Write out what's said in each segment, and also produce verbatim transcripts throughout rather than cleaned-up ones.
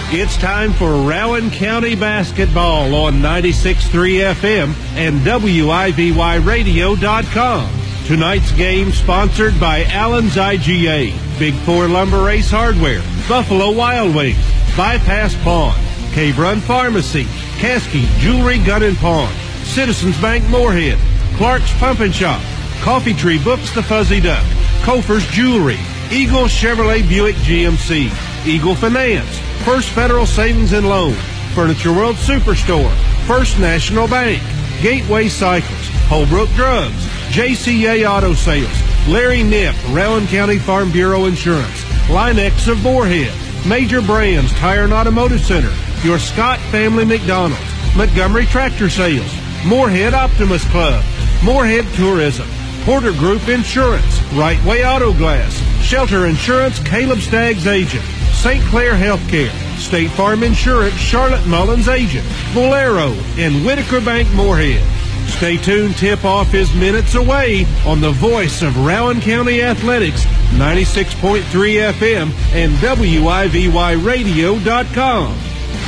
It's time for Rowan County basketball on ninety-six point three F M and W I V Y radio dot com. Tonight's game sponsored by Allen's I G A, Big Four Lumber Ace Hardware, Buffalo Wild Wings, Bypass Pawn, Cave Run Pharmacy, Caskey Jewelry Gun and Pawn, Citizens Bank Moorhead, Clark's Pump and Shop, Coffee Tree Books The Fuzzy Duck, Kofer's Jewelry, Eagle Chevrolet Buick G M C, Eagle Finance, First Federal Savings and Loan, Furniture World Superstore, First National Bank, Gateway Cycles, Holbrook Drugs, J C A Auto Sales, Larry Nip, Rowan County Farm Bureau Insurance, Linex of Moorhead, Major Brands Tire and Automotive Center, your Scott Family McDonald's, Montgomery Tractor Sales, Moorhead Optimus Club, Moorhead Tourism, Porter Group Insurance, Right Way Auto Glass, Shelter Insurance, Caleb Staggs Agent, Saint Clair Healthcare, State Farm Insurance, Charlotte Mullins Agent, Bolero, and Whitaker Bank Moorhead. Stay tuned, tip-off is minutes away on the voice of Rowan County Athletics, ninety-six point three F M and W I V Y radio dot com.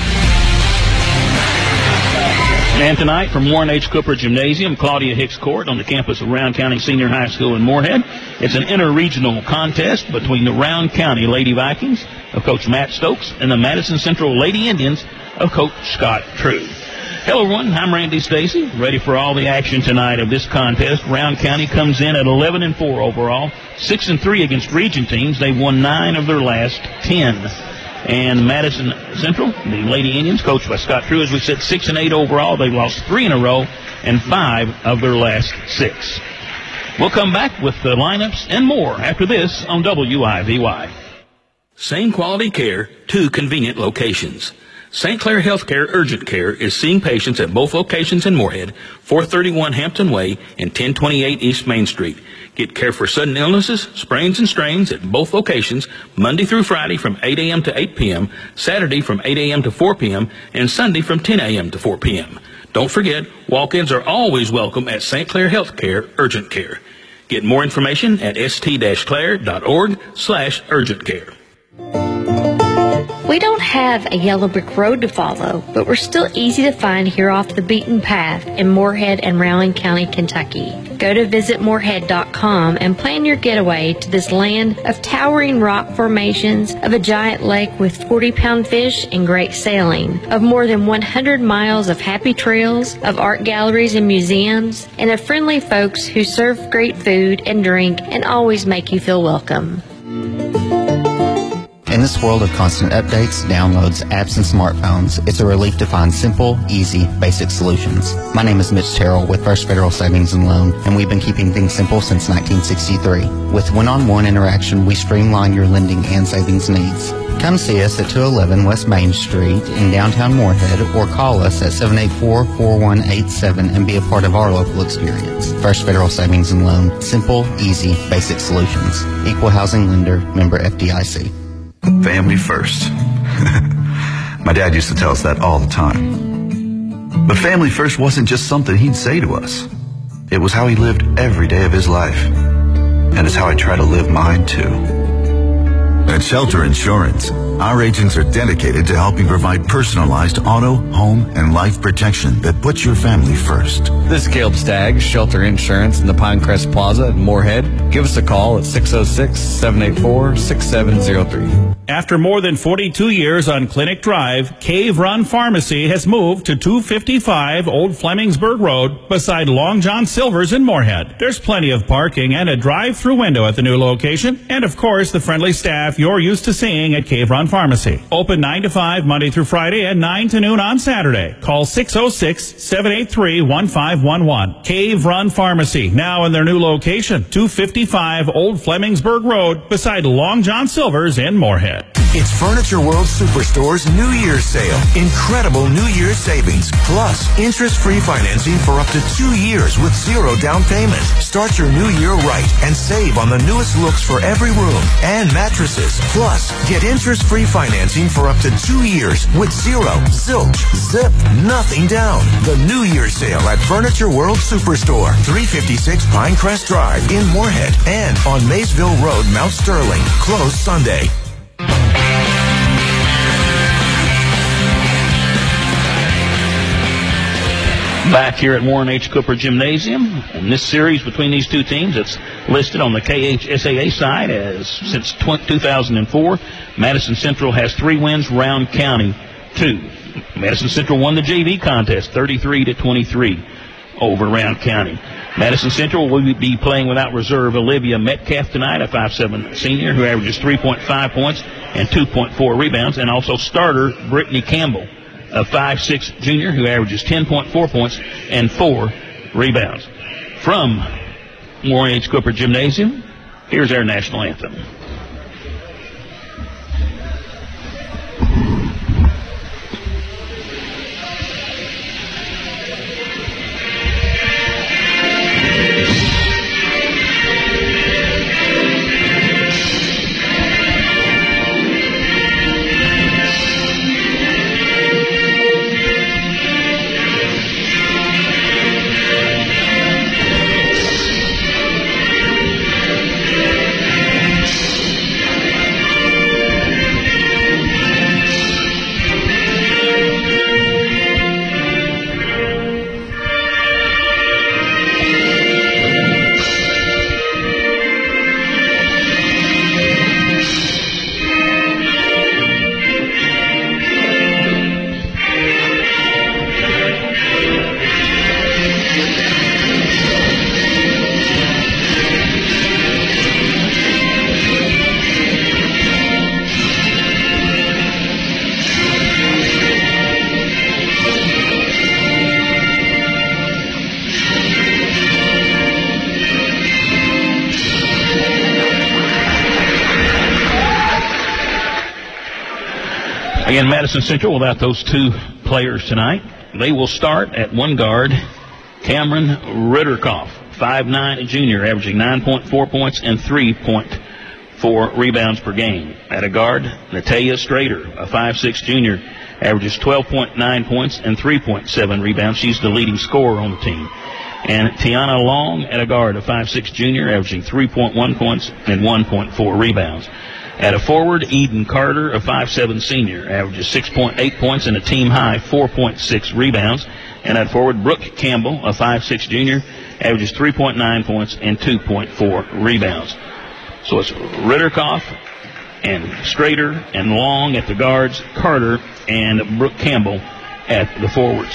And tonight from Warren H. Cooper Gymnasium, Claudia Hicks Court on the campus of Rowan County Senior High School in Moorhead. It's an interregional contest between the Rowan County Lady Vikings of Coach Matt Stokes and the Madison Central Lady Indians of Coach Scott True. Hello, everyone. I'm Randy Stacy, ready for all the action tonight of this contest. Rowan County comes in at eleven and four overall, six and three against region teams. They've won nine of their last ten. And Madison Central, the Lady Indians, coached by Scott True, as we said, six and eight overall. They've lost three in a row and five of their last six. We'll come back with the lineups and more after this on W I V Y. Same quality care, two convenient locations. Saint Clair Healthcare Urgent Care is seeing patients at both locations in Moorhead, four thirty-one Hampton Way and ten twenty-eight East Main Street. Get care for sudden illnesses, sprains, and strains at both locations, Monday through Friday from eight a.m. to eight p.m., Saturday from eight a.m. to four p.m., and Sunday from ten a.m. to four p.m. Don't forget, walk-ins are always welcome at Saint Clair Healthcare Urgent Care. Get more information at st-clair.org slash urgent care. We don't have a yellow brick road to follow, but we're still easy to find here off the beaten path in Moorhead and Rowan County, Kentucky. Go to visit moorhead dot com and plan your getaway to this land of towering rock formations, of a giant lake with forty-pound fish and great sailing, of more than one hundred miles of happy trails, of art galleries and museums, and of friendly folks who serve great food and drink and always make you feel welcome. In this world of constant updates, downloads, apps, and smartphones, it's a relief to find simple, easy, basic solutions. My name is Mitch Terrell with First Federal Savings and Loan, and we've been keeping things simple since nineteen sixty-three. With one-on-one interaction, we streamline your lending and savings needs. Come see us at two eleven West Main Street in downtown Moorhead, or call us at seven eight four, four one eight seven and be a part of our local experience. First Federal Savings and Loan. Simple, easy, basic solutions. Equal housing lender, member F D I C. Family first. My dad used to tell us that all the time. But family first wasn't just something he'd say to us. It was how he lived every day of his life. And it's how I try to live mine too. At Shelter Insurance, our agents are dedicated to helping provide personalized auto, home, and life protection that puts your family first. This is Caleb Staggs, Shelter Insurance in the Pinecrest Plaza in Moorhead. Give us a call at six oh six, seven eight four, six seven oh three. After more than forty-two years on Clinic Drive, Cave Run Pharmacy has moved to two fifty-five Old Flemingsburg Road beside Long John Silver's in Moorhead. There's plenty of parking and a drive-through window at the new location. And, of course, the friendly staff you're used to seeing at Cave Run Pharmacy. Open nine to five Monday through Friday and nine to noon on Saturday. Call six oh six, seven eight three, one five one one. Cave Run Pharmacy, now in their new location, two fifty-five Old Flemingsburg Road beside Long John Silver's in Moorhead. It's Furniture World Superstore's New Year's sale. Incredible New Year's savings, plus interest-free financing for up to two years with zero down payment. Start your new year right and save on the newest looks for every room and mattresses. Plus, get interest-free financing for up to two years with zero, zilch, zip, nothing down. The New Year's sale at Furniture World Superstore, three fifty-six Pinecrest Drive in Moorhead and on Maysville Road, Mount Sterling. Closed Sunday. back here at Warren H. Cooper Gymnasium. In this series between these two teams, it's listed on the K H S A A side as since two thousand four. Madison Central has three wins, Round County two. Madison Central won the J V contest thirty-three to twenty-three over Round County. Madison Central will be playing without reserve Olivia Metcalf tonight, a five seven senior who averages three point five points and two point four rebounds, and also starter Brittany Campbell, a five six junior who averages ten point four points and four rebounds. From Warren H. Cooper Gymnasium, here's our national anthem. Again, Madison Central without those two players tonight. They will start at one guard, Cameron Ritterkoff, five nine junior, averaging nine point four points and three point four rebounds per game. At a guard, Natalia Strader, a five six junior, averages twelve point nine points and three point seven rebounds. She's the leading scorer on the team. And Tiana Long at a guard, a five six junior, averaging three point one points and one point four rebounds. At a forward, Eden Carter, a five seven senior, averages six point eight points and a team-high four point six rebounds. And at forward, Brooke Campbell, a five six junior, averages three point nine points and two point four rebounds. So it's Ritterkoff and Strader and Long at the guards, Carter and Brooke Campbell at the forwards.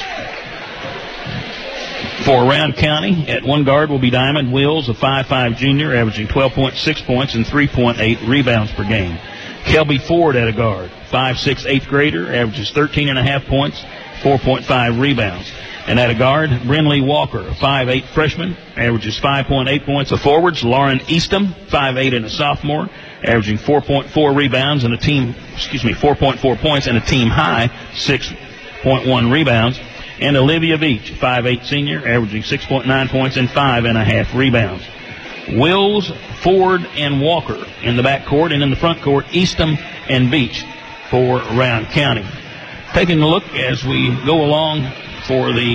For Round County, at one guard will be Diamond Wills, a five five junior, averaging twelve point six points and three point eight rebounds per game. Kelby Ford at a guard, five six eighth grader, averages thirteen point five points, four point five rebounds. And at a guard, Brinley Walker, a five eight freshman, averages five point eight points. The forwards, Lauren Eastham, five eight and a sophomore, averaging four point four rebounds and a team, excuse me, four point four points and a team high six point one rebounds. And Olivia Beach, five eight senior, averaging six point nine points and five and a half rebounds. Wills, Ford, and Walker in the backcourt, and in the front court, Eastham and Beach for Round County. Taking a look as we go along for the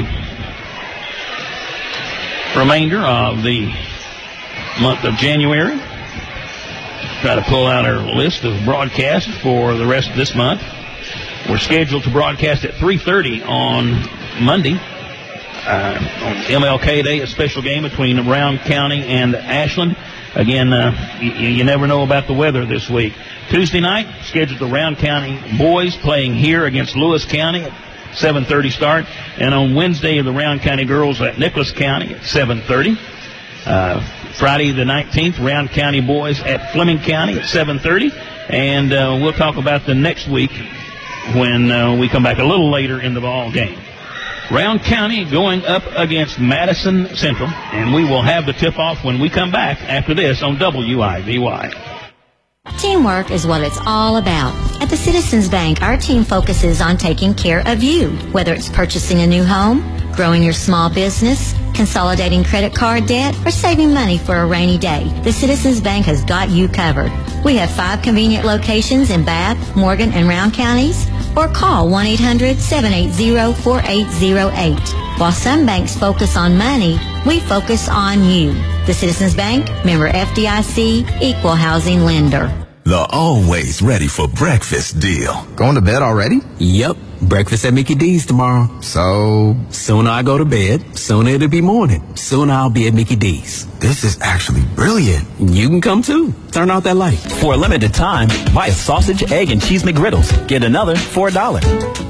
remainder of the month of January. Try to pull out our list of broadcasts for the rest of this month. We're scheduled to broadcast at three thirty on Monday. Uh, on M L K Day, a special game between Round County and Ashland. Again, uh, you, you never know about the weather this week. Tuesday night, scheduled the Round County boys playing here against Lewis County at seven thirty start. And on Wednesday, the Round County girls at Nicholas County at seven thirty. Uh, Friday the nineteenth, Round County boys at Fleming County at seven thirty. And uh, we'll talk about the next week when uh, we come back a little later in the ball game. Round County going up against Madison Central, and we will have the tip-off when we come back after this on W I V Y. Teamwork is what it's all about. At the Citizens Bank, our team focuses on taking care of you, whether it's purchasing a new home, growing your small business, consolidating credit card debt, or saving money for a rainy day. The Citizens Bank has got you covered. We have five convenient locations in Bath, Morgan, and Round counties, or call one eight hundred, seven eight zero, four eight zero eight. While some banks focus on money, we focus on you. The Citizens Bank, member F D I C, equal housing lender. The always ready for breakfast deal. Going to bed already? Yep. breakfast at Mickey D's tomorrow. So, sooner I go to bed, sooner it'll be morning. Sooner I'll be at Mickey D's. This is actually brilliant. You can come too. Turn out that light. For a limited time, buy a sausage, egg, and cheese McGriddles. Get another for a dollar.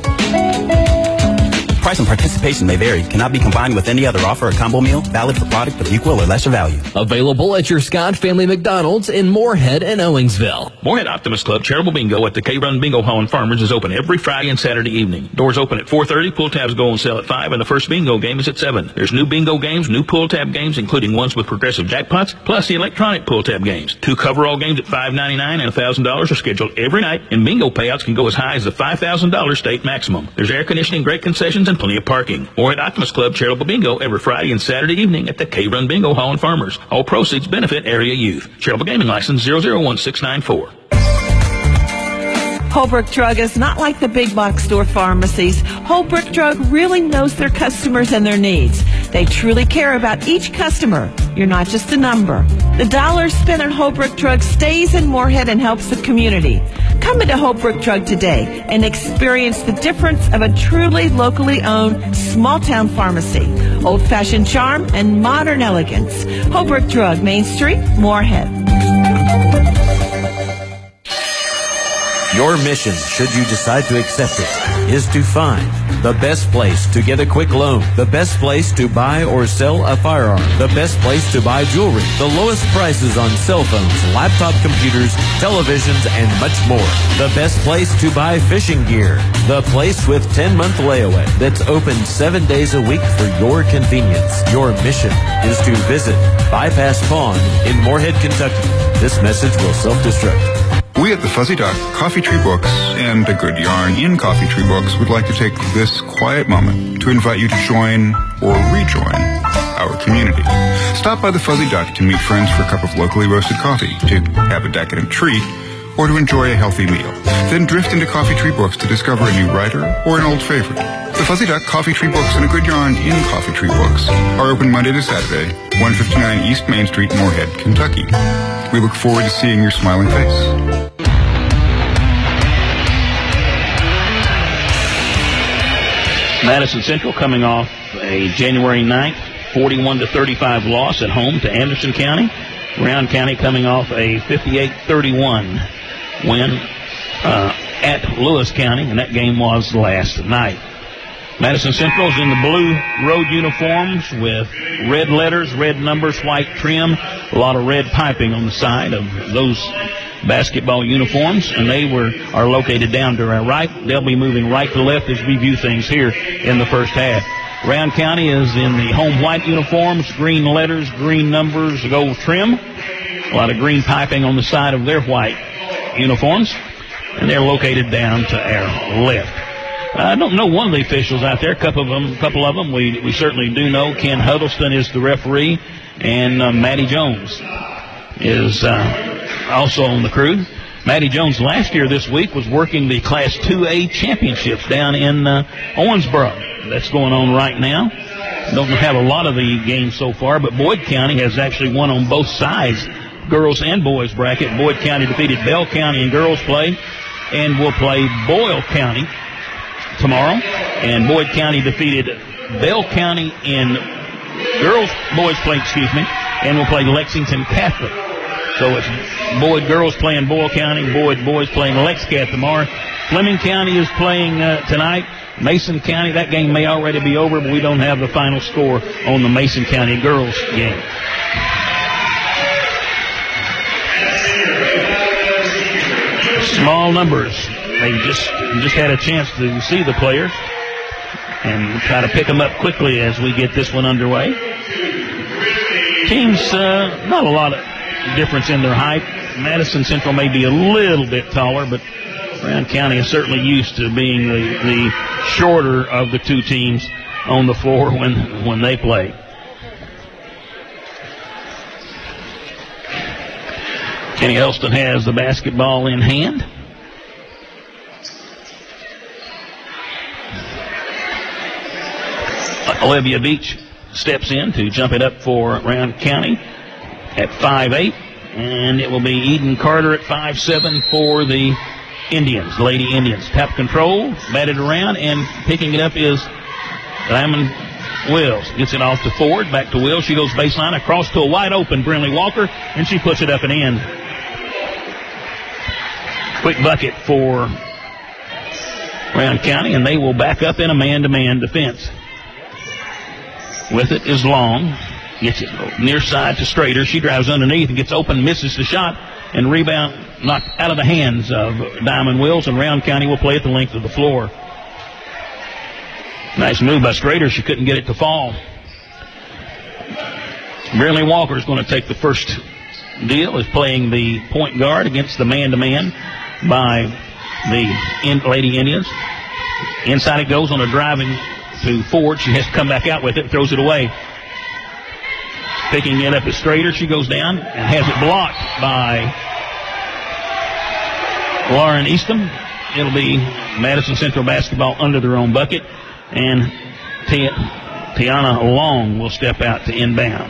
Price and participation may vary. Cannot be combined with any other offer or combo meal. Valid for product of equal or lesser value. Available at your Scott Family McDonald's in Moorhead and Owensville. Moorhead Optimist Club Charitable Bingo at the K-Run Bingo Hall in Farmers is open every Friday and Saturday evening. Doors open at four thirty, pull tabs go on sale at five, and the first bingo game is at seven. There's new bingo games, new pull tab games, including ones with progressive jackpots, plus the electronic pull tab games. Two coverall games at five ninety-nine and one thousand dollars are scheduled every night, and bingo payouts can go as high as the five thousand dollars state maximum. There's air conditioning, great concessions, and plenty of parking. Moorhead Optimist Club Charitable Bingo every Friday and Saturday evening at the K-Run Bingo Hall in Farmers. All proceeds benefit area youth. Charitable Gaming License zero zero one six nine four. Holbrook Drug is not like the big box store pharmacies. Holbrook Drug really knows their customers and their needs. They truly care about each customer. You're not just a number. The dollar spent on Holbrook Drug stays in Moorhead and helps the community. Come into Holbrook Drug today and experience the difference of a truly locally owned small-town pharmacy. Old-fashioned charm and modern elegance. Holbrook Drug, Main Street, Moorhead. Your mission, should you decide to accept it, is to find the best place to get a quick loan, the best place to buy or sell a firearm, the best place to buy jewelry, the lowest prices on cell phones, laptop computers, televisions, and much more. The best place to buy fishing gear, the place with ten-month layaway that's open seven days a week for your convenience. Your mission is to visit Bypass Pawn in Moorhead, Kentucky. This message will self-destruct. We at the Fuzzy Duck, Coffee Tree Books, and The Good Yarn in Coffee Tree Books would like to take this quiet moment to invite you to join or rejoin our community. Stop by the Fuzzy Duck to meet friends for a cup of locally roasted coffee, to have a decadent treat, or to enjoy a healthy meal. Then drift into Coffee Tree Books to discover a new writer or an old favorite. The Fuzzy Duck, Coffee Tree Books, and A Good Yarn in Coffee Tree Books are open Monday to Saturday, one fifty-nine East Main Street, Moorhead, Kentucky. We look forward to seeing your smiling face. Madison Central coming off a January ninth, forty-one to thirty-five loss at home to Anderson County. Round County coming off a fifty-eight thirty-one win uh, at Lewis County, and that game was last night. Madison Central is in the blue road uniforms with red letters, red numbers, white trim, a lot of red piping on the side of those basketball uniforms, and they were are located down to our right. They'll be moving right to left as we view things here in the first half. Round County is in the home white uniforms, green letters, green numbers, gold trim, a lot of green piping on the side of their white uniforms, and they're located down to our left. I don't know one of the officials out there. A couple of them, couple of them we, we certainly do know. Ken Huddleston is the referee, and uh, Matty Jones is uh, also on the crew. Matty Jones last year this week was working the Class two A championships down in uh, Owensboro. That's going on right now. Don't have a lot of the games so far, but Boyd County has actually won on both sides, girls and boys bracket. Boyd County defeated Bell County in girls play, and will play Boyle County tomorrow, and Boyd County defeated Bell County in girls boys play, excuse me, and will play Lexington Catholic. So it's Boyd girls playing Boyle County, Boyd boys playing Lex Catholic tomorrow. Fleming County is playing uh, tonight. Mason County, that game may already be over, but we don't have the final score on the Mason County girls game. Small numbers. They just just had a chance to see the players and try to pick them up quickly as we get this one underway. Teams, uh, not a lot of difference in their height. Madison Central may be a little bit taller, but Round County is certainly used to being the, the shorter of the two teams on the floor when, when they play. Kenny Elston has the basketball in hand. Olivia Beach steps in to jump it up for Round County at five eight, and it will be Eden Carter at five seven for the Indians, Lady Indians. Tap control, batted around, and picking it up is Diamond Wills. Gets it off to Ford, back to Wills. She goes baseline across to a wide open Brinley Walker, and she puts it up and in. Quick bucket for Round County, and they will back up in a man-to-man defense. With it is Long. Gets it near side to Strader. She drives underneath and gets open, misses the shot, and rebound knocked out of the hands of Diamond Wills, and Round County will play at the length of the floor. Nice move by Strader. She couldn't get it to fall. Brinley Walker is going to take the first deal, is playing the point guard against the man-to-man by the Lady Indians. Inside it goes on a driving to Ford. She has to come back out with it, throws it away. Picking it up is Strader. She goes down and has it blocked by Lauren Eastham. It'll be Madison Central basketball under their own bucket, and T- Tiana Long will step out to inbound.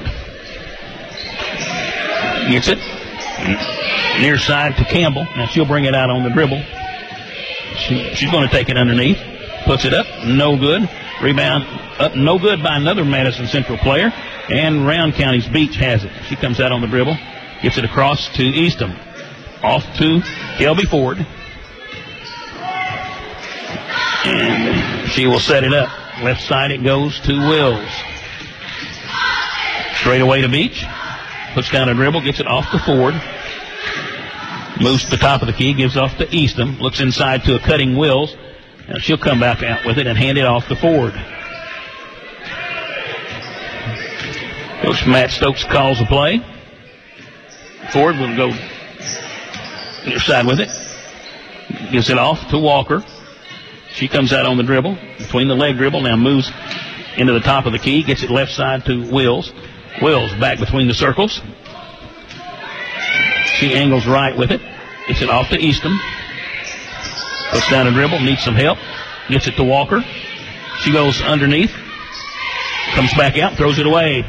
Gets it near side to Campbell. Now she'll bring it out on the dribble. She, she's going to take it underneath. Puts it up. No good. Rebound up. No good by another Madison Central player. And Round County's Beach has it. She comes out on the dribble. Gets it across to Eastham. Off to Kelby Ford. And she will set it up. Left side it goes to Wills. Straight away to Beach. Puts down a dribble. Gets it off to Ford. Moves to the top of the key. Gives off to Eastham. Looks inside to a cutting Wills. Now she'll come back out with it and hand it off to Ford. Coach Matt Stokes calls the play. Ford will go near side with it. Gives it off to Walker. She comes out on the dribble. Between the leg dribble. Now moves into the top of the key. Gets it left side to Wills. Wills back between the circles. She angles right with it. Gets it off to Eastham. Puts down a dribble. Needs some help. Gets it to Walker. She goes underneath. Comes back out. Throws it away.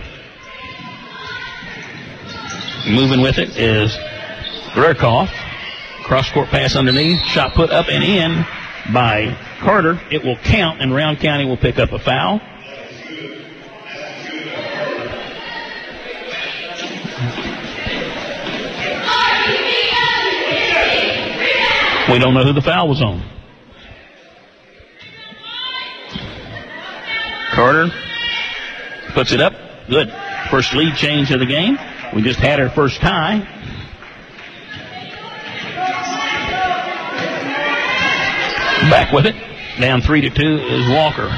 Moving with it is Rurkoff. Cross-court pass underneath. Shot put up and in by Carter. It will count, and Round County will pick up a foul. We don't know who the foul was on. Carter puts it up. Good. First lead change of the game. We just had our first tie. Back with it. Down three to two is Walker.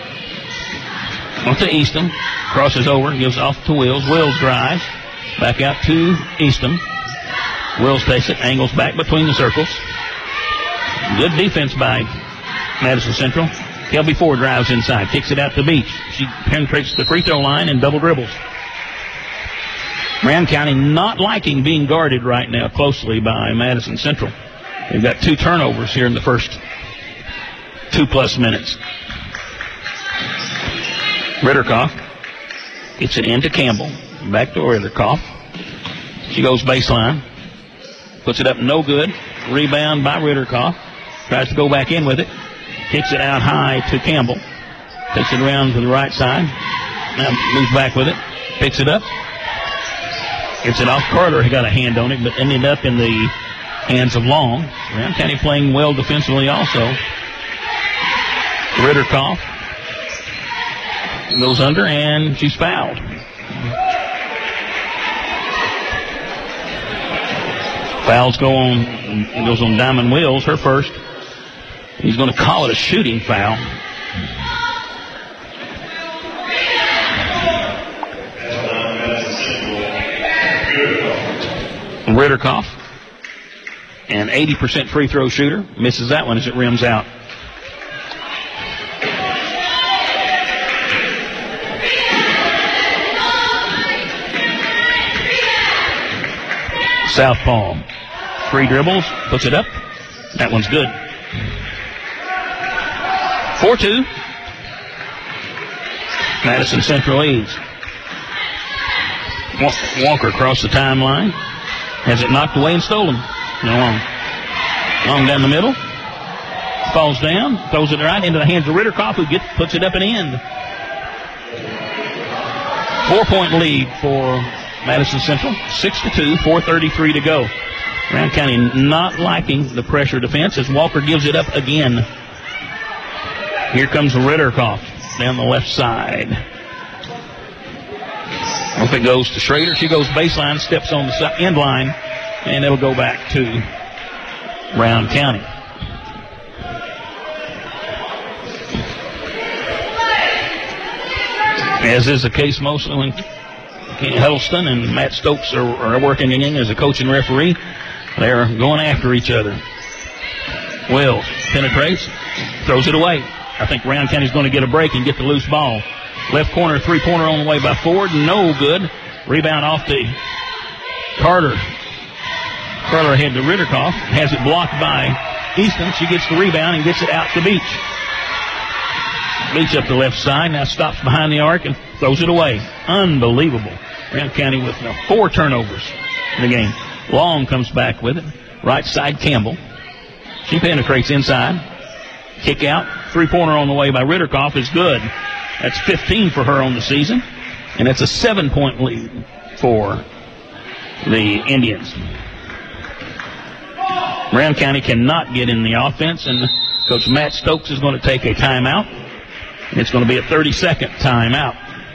On to Eastham. Crosses over. Gives off to Wills. Wills drives. Back out to Eastham. Wills takes it. Angles back between the circles. Good defense by Madison Central. Kelby Ford drives inside. Kicks it out to Beach. She penetrates the free throw line and double dribbles. Round County not liking being guarded right now closely by Madison Central. They've got two turnovers here in the first two plus minutes. Ritterkoff gets it into Campbell. Back to Ritterkoff. She goes baseline. Puts it up, no good. Rebound by Ritterkoff. Tries to go back in with it. Kicks it out high to Campbell. Takes it around to the right side. Now moves back with it. Picks it up. Gets it off. Carter got a hand on it, but ended up in the hands of Long. Round County playing well defensively also. Ritterkoff goes under, and she's fouled. Fouls go on, goes on Diamond Wills, her first. He's going to call it a shooting foul. Ritterkoff, an eighty percent free throw shooter, misses that one as it rims out. Southpaw, three dribbles, puts it up. That one's good. four two. Madison Central leads. Walker across the timeline. Has it knocked away and stolen. No long. Long down the middle. Falls down. Throws it right into the hands of Ritterkoff, who gets, puts it up and in. Four-point lead for Madison Central. Six to two. four thirty-three to go. Round County not liking the pressure defense as Walker gives it up again. Here comes Ritterkoff down the left side. If it goes to Schrader, she goes baseline, steps on the end line, and it'll go back to Round County. As is the case mostly when Huddleston and Matt Stokes are, are working in as a coach and referee, they're going after each other. Wills penetrates, throws it away. I think Round County's going to get a break and get the loose ball. Left corner, three-pointer on the way by Ford. No good. Rebound off to Carter. Carter ahead to Ritterkoff. Has it blocked by Easton. She gets the rebound and gets it out to Beach. Beach up the left side. Now stops behind the arc and throws it away. Unbelievable. Round County with uh, four turnovers in the game. Long comes back with it. Right side, Campbell. She penetrates inside. Kick out. Three-pointer on the way by Ritterkoff is good. That's fifteen for her on the season. And it's a seven-point lead for the Indians. Round County cannot get in the offense, and Coach Matt Stokes is going to take a timeout. It's going to be a thirty-second timeout.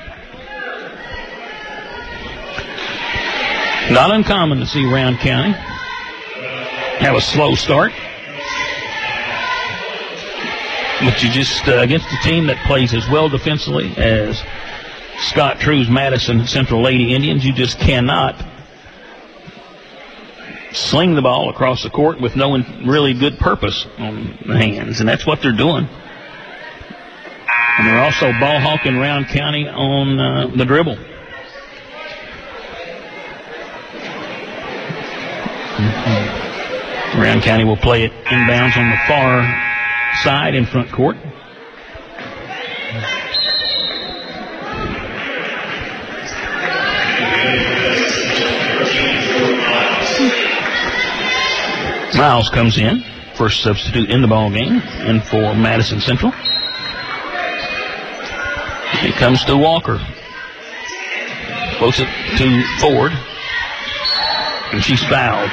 Not uncommon to see Round County have a slow start. But you just, uh, against a team that plays as well defensively as Scott True's Madison Central Lady Indians, you just cannot sling the ball across the court with no really good purpose on the hands. And that's what they're doing. And they're also ball hawking Round County on uh, the dribble. Mm-hmm. Round County will play it inbounds on the far side in front court. Miles comes in, first substitute in the ball game, and for Madison Central. It comes to Walker. Floats it to Ford, and she's fouled.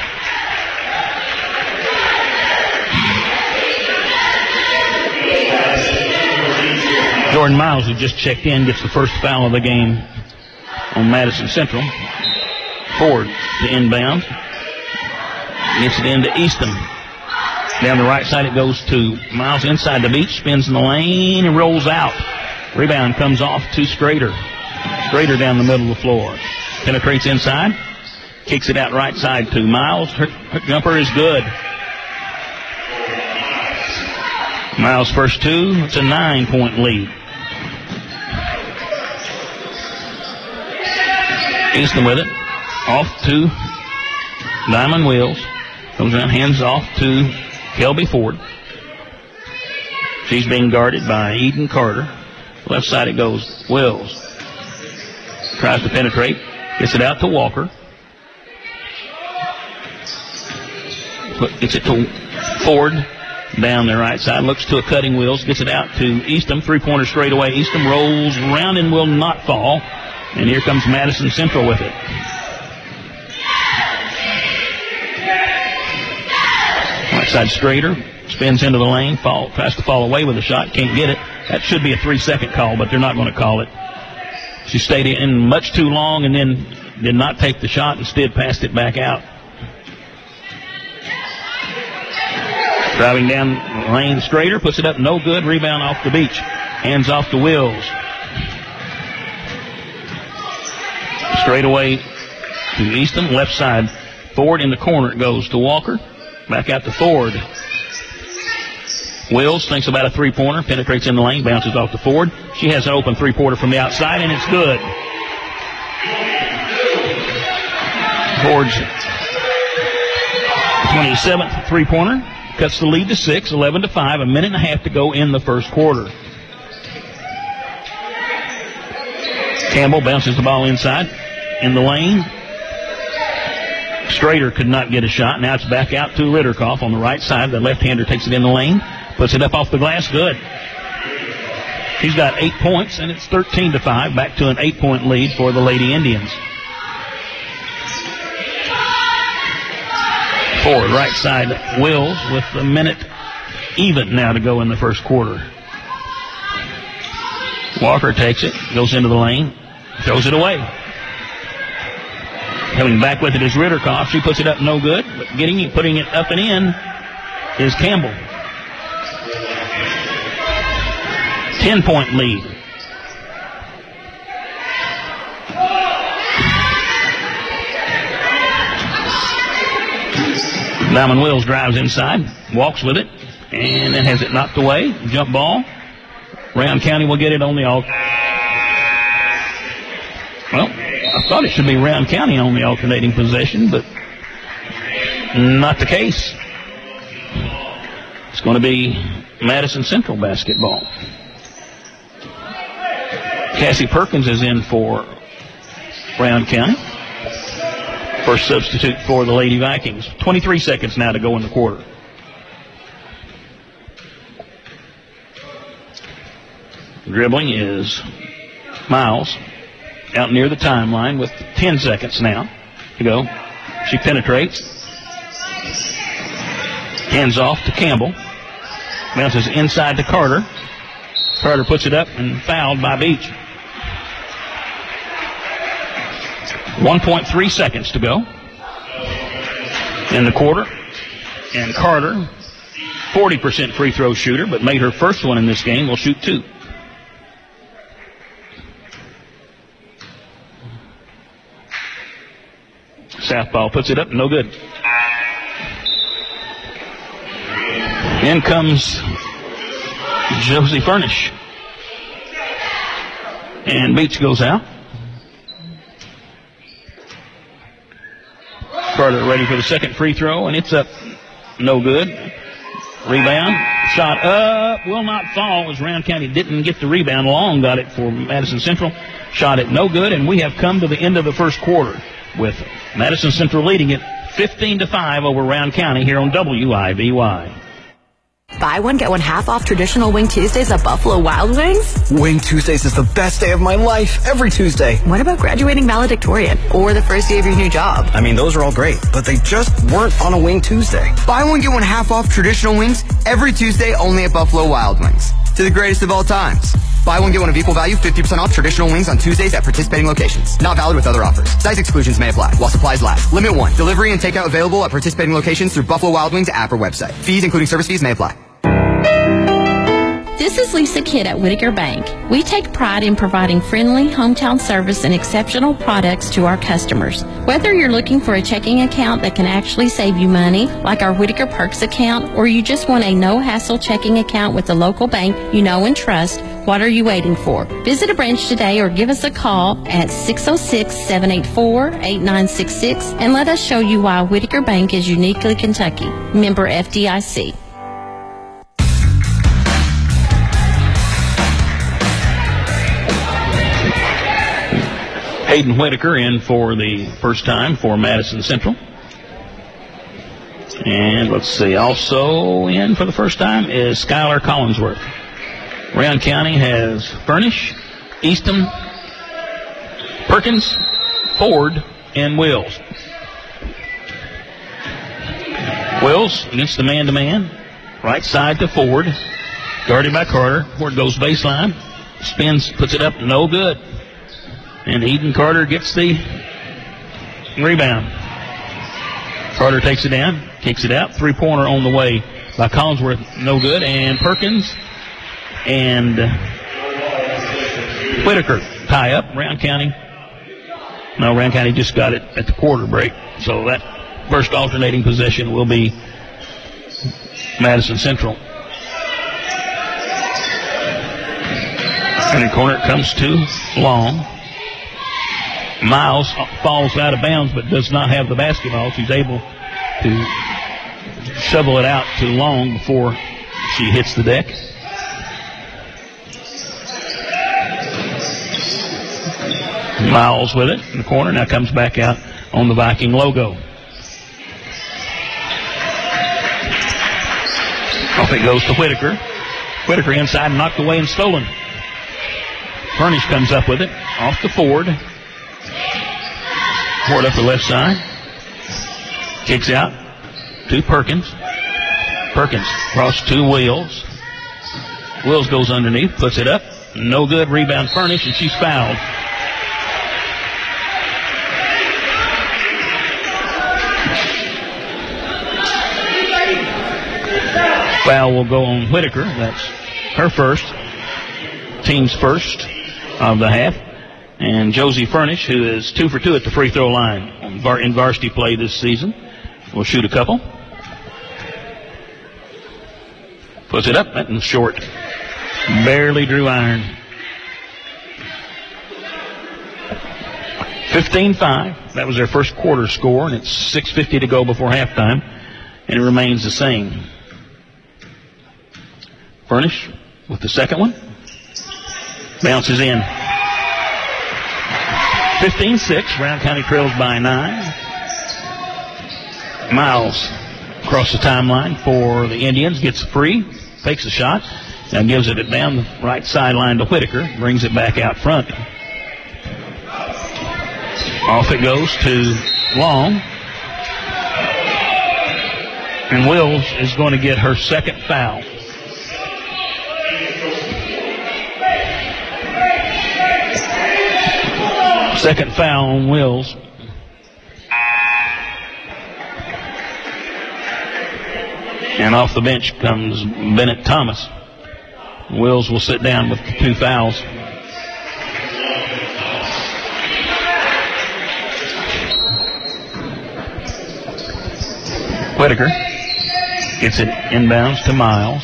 Jordan Miles, who just checked in, gets the first foul of the game on Madison Central. Ford to inbound. Gets it into Easton. Down the right side it goes to Miles inside the Beach. Spins in the lane and rolls out. Rebound comes off to Schrader. Schrader down the middle of the floor. Penetrates inside. Kicks it out right side to Miles. Her, her jumper is good. Miles first two. It's a nine-point lead. Easton with it. Off to Diamond Wills. Comes around, hands off to Kelby Ford. She's being guarded by Eden Carter. Left side it goes. Wills tries to penetrate. Gets it out to Walker. Gets it to Ford. Down the right side. Looks to a cutting Wills. Gets it out to Easton. Three-pointer straight away. Easton rolls around and will not fall. And here comes Madison Central with it. Right side Schrader. Spins into the lane. Fall, tries to fall away with a shot. Can't get it. That should be a three-second call, but they're not going to call it. She stayed in much too long and then did not take the shot. Instead, passed it back out. Driving down the lane, Schrader puts it up. No good. Rebound off the Beach. Hands off to Wills. Straight away to Easton. Left side. Ford in the corner. It goes to Walker. Back out to Ford. Wills thinks about a three-pointer. Penetrates in the lane. Bounces off to Ford. She has an open three-pointer from the outside, and it's good. Ford's twenty-seventh three-pointer. Cuts the lead to six. eleven to five. A minute and a half to go in the first quarter. Campbell bounces the ball inside. In the lane Strader could not get a shot. Now it's back out to Ritterkoff on the right side. The left-hander takes it in the lane, puts it up off the glass. Good. He's got eight points, and it's thirteen to five. Back to an eight-point lead for the Lady Indians. Forward, right side, Wills with a minute even now to go in the first quarter. Walker takes it, goes into the lane, throws it away. Coming back with it is Ritterkoff. She puts it up, no good, but getting it, putting it up and in is Campbell. Ten-point lead. Diamond Wills drives inside, walks with it, and then has it knocked away. Jump ball. Round County will get it on the alt. Well, I thought it should be Round County on the alternating possession, but not the case. It's going to be Madison Central basketball. Cassie Perkins is in for Round County. First substitute for the Lady Vikings. twenty-three seconds now to go in the quarter. Dribbling is Miles out near the timeline with ten seconds now to go. She penetrates. Hands off to Campbell. Bounces inside to Carter. Carter puts it up and fouled by Beach. one point three seconds to go in the quarter. And Carter, forty percent free throw shooter, but made her first one in this game, will shoot two. Southpaw puts it up, no good. In comes Josie Furnish. And Beach goes out. Carter ready for the second free throw, and it's up, no good. Rebound, shot up, will not fall as Round County didn't get the rebound. Long got it for Madison Central. Shot it, no good, and we have come to the end of the first quarter with Madison Central leading it fifteen to five over Round County here on W I V Y. Buy one, get one half off traditional Wing Tuesdays at Buffalo Wild Wings? Wing Tuesdays is the best day of my life, every Tuesday. What about graduating valedictorian or the first day of your new job? I mean, those are all great, but they just weren't on a Wing Tuesday. Buy one, get one half off traditional wings every Tuesday only at Buffalo Wild Wings. To the greatest of all times. Buy one, get one of equal value, fifty percent off traditional wings on Tuesdays at participating locations. Not valid with other offers. Size exclusions may apply while supplies last. Limit one. Delivery and takeout available at participating locations through Buffalo Wild Wings app or website. Fees, including service fees, may apply. This is Lisa Kidd at Whitaker Bank. We take pride in providing friendly hometown service and exceptional products to our customers. Whether you're looking for a checking account that can actually save you money, like our Whitaker Perks account, or you just want a no-hassle checking account with a local bank you know and trust, what are you waiting for? Visit a branch today or give us a call at six oh six, seven eight four, eight nine six six and let us show you why Whitaker Bank is uniquely Kentucky. Member F D I C. Hayden Whitaker in for the first time for Madison Central. And let's see, also in for the first time is Skylar Collinsworth. Round County has Furnish, Easton, Perkins, Ford, and Wills. Wills against the man-to-man. Right side to Ford. Guarded by Carter. Ford goes baseline. Spins, puts it up, no good. And Eden Carter gets the rebound. Carter takes it down, kicks it out. Three-pointer on the way by Collinsworth, no good. And Perkins and Whitaker tie up. Round County. No, Round County just got it at the quarter break. So that first alternating possession will be Madison Central. And the corner comes to Long. Miles falls out of bounds but does not have the basketball. She's able to shovel it out to Long before she hits the deck. Miles with it in the corner. Now comes back out on the Viking logo. Off it goes to Whitaker. Whitaker inside, knocked away and stolen. Furnish comes up with it. Off to Ford. Ford up the left side. Kicks out to Perkins. Perkins across two Wills. Wills goes underneath, puts it up. No good. Rebound Furnish, and she's fouled. Foul will go on Whitaker. That's her first. Team's first of the half. And Josie Furnish, who is two for two at the free throw line in varsity play this season, will shoot a couple. Puts it up, and short. Barely drew iron. fifteen five. That was their first quarter score, and it's six fifty to go before halftime. And it remains the same. Furnish with the second one. Bounces in. fifteen six. Brown County trails by nine. Miles across the timeline for the Indians. Gets free. Takes a shot. Now gives it down the right sideline to Whitaker. Brings it back out front. Off it goes to Long. And Wills is going to get her second foul. Second foul on Wills. And off the bench comes Bennett Thomas. Wills will sit down with the two fouls. Whitaker gets it inbounds to Miles.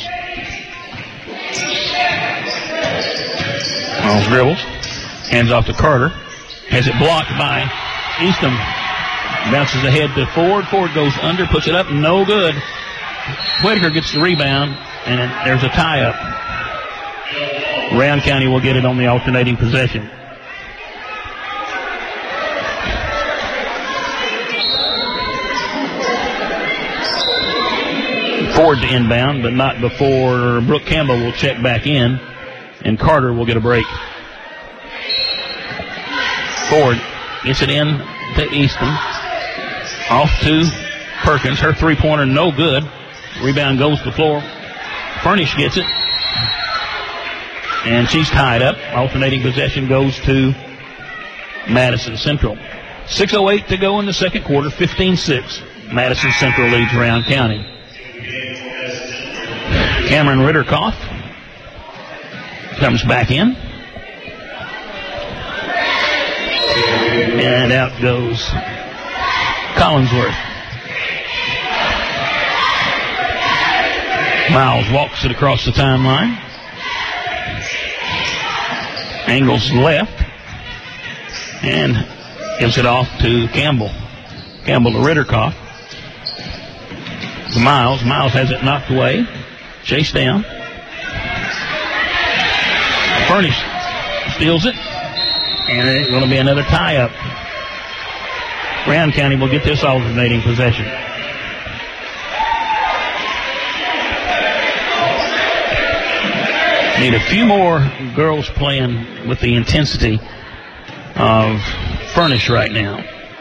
Miles dribbles. Hands off to Carter. Has it blocked by Eastham. Bounces ahead to Ford. Ford goes under, puts it up, no good. Whitaker gets the rebound, and there's a tie-up. Round County will get it on the alternating possession. Ford to inbound, but not before Brooke Campbell will check back in, and Carter will get a break. Ford gets it in to Easton. Off to Perkins. Her three-pointer no good. Rebound goes to the floor. Furnish gets it. And she's tied up. Alternating possession goes to Madison Central. six oh eight to go in the second quarter. fifteen six. Madison Central leads Round County. Cameron Ritterkoff comes back in. And out goes Collinsworth. Miles walks it across the timeline. Angles left. And gives it off to Campbell. Campbell to Ritterkoff. To Miles. Miles has it knocked away. Chased down. Furnish steals it. And it's going to be another tie-up. Round County will get this alternating possession. Need a few more girls playing with the intensity of Furnish right now.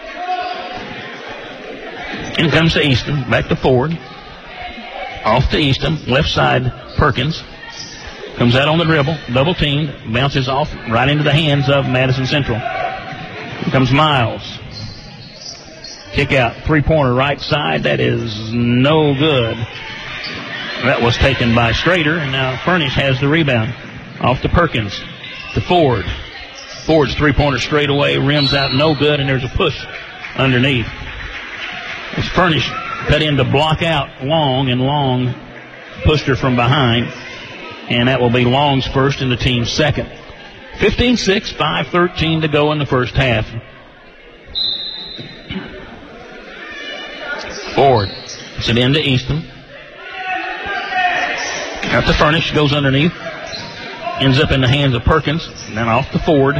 In comes to Easton. Back to Ford. Off to Easton. Left side, Perkins. Comes out on the dribble. Double teamed. Bounces off right into the hands of Madison Central. Here comes Miles. Kick out. Three-pointer right side. That is no good. That was taken by Strader, and now Furnish has the rebound. Off to Perkins. To Ford. Ford's three-pointer straight away. Rims out no good, and there's a push underneath. It's Furnish cut in to block out Long, and Long pushed her from behind. And that will be Long's first and the team's second. fifteen six, five thirteen to go in the first half. Ford puts it into Easton. Out to Furnish, goes underneath. Ends up in the hands of Perkins. And then off to Ford.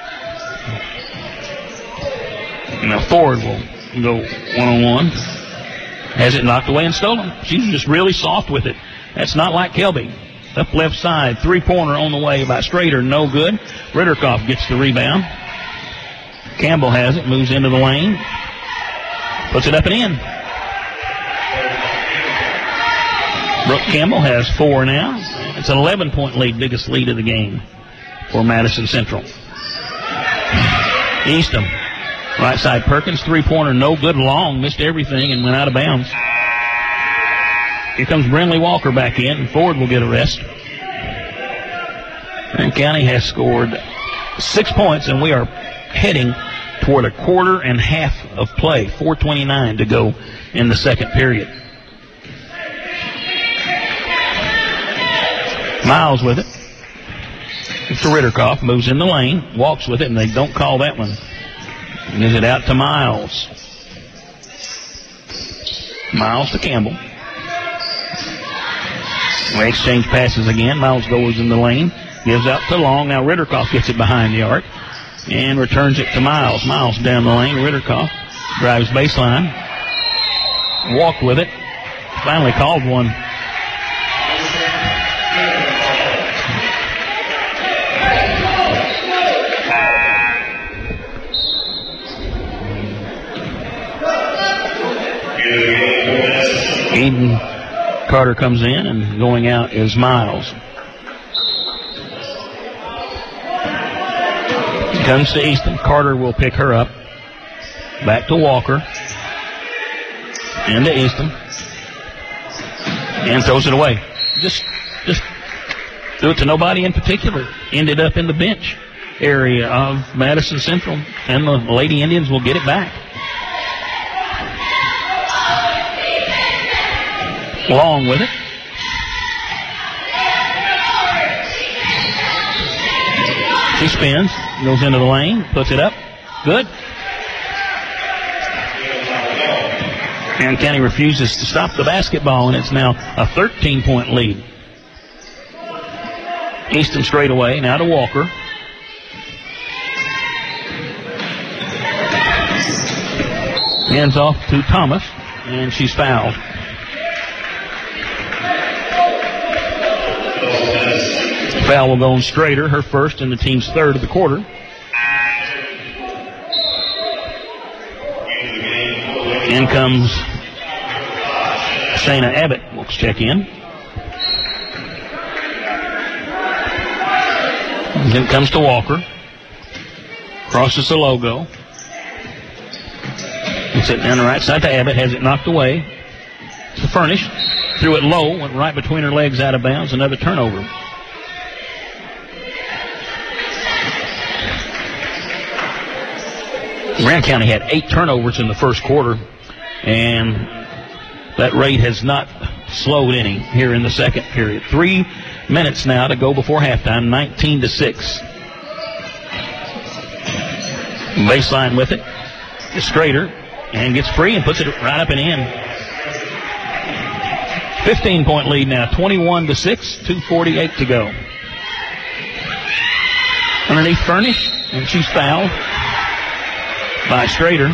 Now Ford will go one-on-one. Has it knocked away and stolen. She's just really soft with it. That's not like Kelby. Up left side, three-pointer on the way by Strader, no good. Ritterkoff gets the rebound. Campbell has it, moves into the lane, puts it up and in. Brooke Campbell has four now. It's an eleven-point lead, biggest lead of the game for Madison Central. Eastham, right side Perkins, three-pointer, no good, long, missed everything and went out of bounds. Here comes Brinley Walker back in, and Ford will get a rest. Grand County has scored six points, and we are heading toward a quarter and half of play. four twenty-nine to go in the second period. Miles with it. It's to Ritterkoff, moves in the lane, walks with it, and they don't call that one. Gives it out to Miles. Miles to Campbell. We exchange passes again. Miles goes in the lane, gives out to Long. Now Ritterkoff gets it behind the arc and returns it to Miles. Miles down the lane. Ritterkoff drives baseline. Walked with it. Finally called one. Eden Carter comes in, and going out is Miles. Comes to Easton. Carter will pick her up. Back to Walker. And to Easton. And throws it away. Just, just do it to nobody in particular. Ended up in the bench area of Madison Central, and the Lady Indians will get it back. Long with it. She spins, goes into the lane, puts it up. Good. And County refuses to stop the basketball, and it's now a thirteen-point lead. Easton straight away, now to Walker. Hands off to Thomas, and she's fouled. Foul will go on Strader, her first and the team's third of the quarter. In comes Shayna Abbott. Let's check in. Then comes to Walker. Crosses the logo. Gets it down the right side to Abbott. Has it knocked away. To Furnish. Threw it low. Went right between her legs, out of bounds. Another turnover. Grand County had eight turnovers in the first quarter, and that rate has not slowed any here in the second period. Three minutes now to go before halftime, nineteen to six. Baseline with it. It's Strader, and gets free and puts it right up and in. fifteen-point lead now, twenty-one to six, two forty-eight to go. Underneath Furnish, and she's fouled by Strader.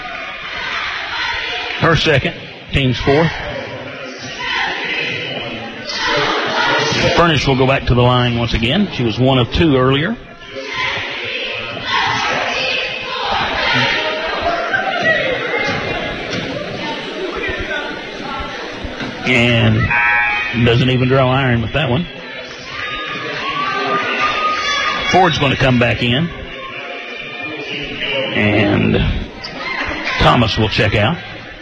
Her second, team's fourth. Furnish will go back to the line once again. She was one of two earlier. And doesn't even draw iron with that one. Ford's going to come back in. And Thomas will check out.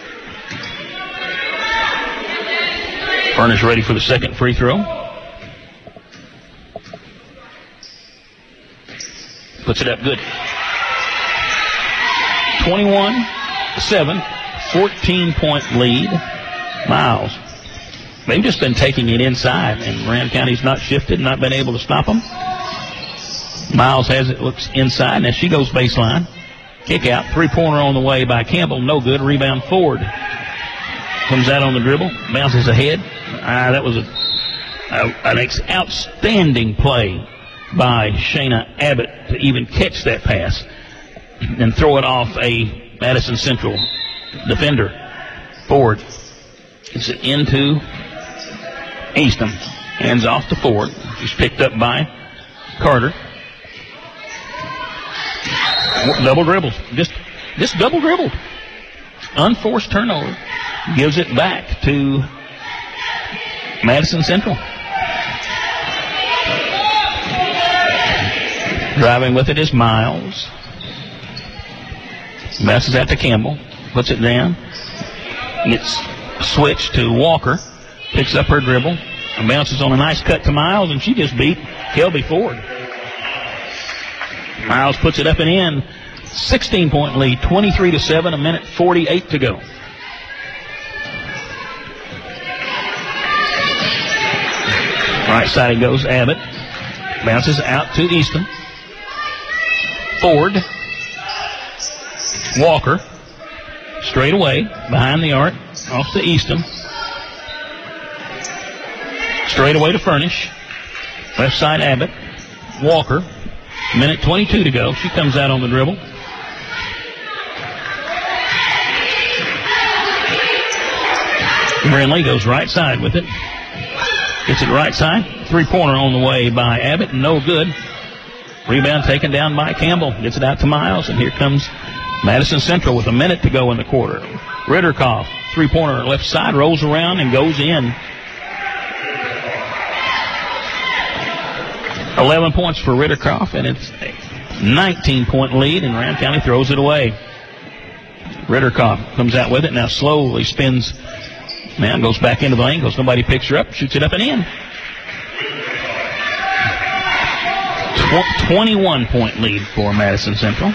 Furnish ready for the second free throw. Puts it up good. twenty-one to seven, fourteen-point lead. Miles. They've just been taking it inside, and Grand County's not shifted, not been able to stop them. Miles has it, looks inside, and she goes baseline. Kick out, three-pointer on the way by Campbell, no good. Rebound Ford. Comes out on the dribble, bounces ahead. Ah, that was a, a, an ex- outstanding play by Shayna Abbott to even catch that pass and throw it off a Madison Central defender. Ford gets it into Easton hands off to Ford. She's picked up by Carter. Double dribbles. Just, just double dribbled. Unforced turnover. Gives it back to Madison Central. Driving with it is Miles. Passes out to Campbell. Puts it down. Gets switched to Walker. Picks up her dribble. And bounces on a nice cut to Miles, and she just beat Kelby Ford. Miles puts it up and in. sixteen-point lead, twenty-three to seven, a minute forty-eight to go. Right side it goes, Abbott. Bounces out to Easton. Ford. Walker. Straight away, behind the arc, off to Easton. Straight away to Furnish. Left side Abbott. Walker. Minute twenty-two to go. She comes out on the dribble. Brindley goes right side with it. Gets it right side. Three-pointer on the way by Abbott. No good. Rebound taken down by Campbell. Gets it out to Miles, and here comes Madison Central with a minute to go in the quarter. Ritterkoff, three-pointer left side, rolls around and goes in. eleven points for Ritterkoff, and it's a nineteen-point lead, and Round County throws it away. Ritterkoff comes out with it, now slowly spins. Now goes back into the lane, goes nobody picks her up, shoots it up and in. twenty-one-point lead for Madison Central.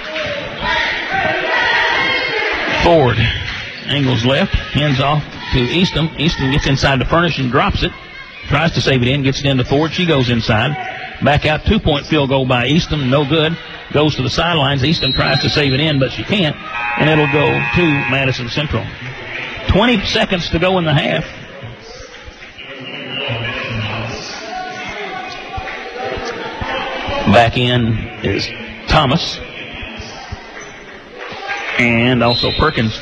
Ford angles left, hands off to Easton. Easton gets inside to Furnish and drops it. Tries to save it in, gets it into Ford. She goes inside. Back out, two-point field goal by Easton. No good. Goes to the sidelines. Easton tries to save it in, but she can't. And it'll go to Madison Central. twenty seconds to go in the half. Back in is Thomas. And also Perkins.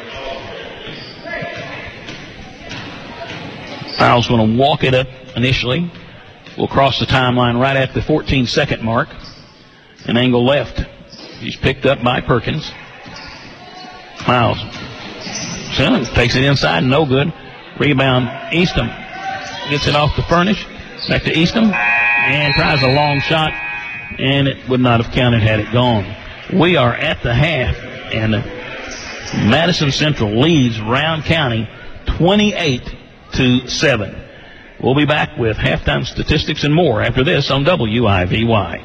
Fowle's going to walk it up initially. Will cross the timeline right at the fourteen-second mark. An angle left. He's picked up by Perkins. Miles. Simmons takes it inside. No good. Rebound. Easton gets it off to Furnish. Back to Easton. And tries a long shot. And it would not have counted had it gone. We are at the half. And Madison Central leads Round County twenty-eight to seven. We'll be back with halftime statistics and more after this on W I V Y.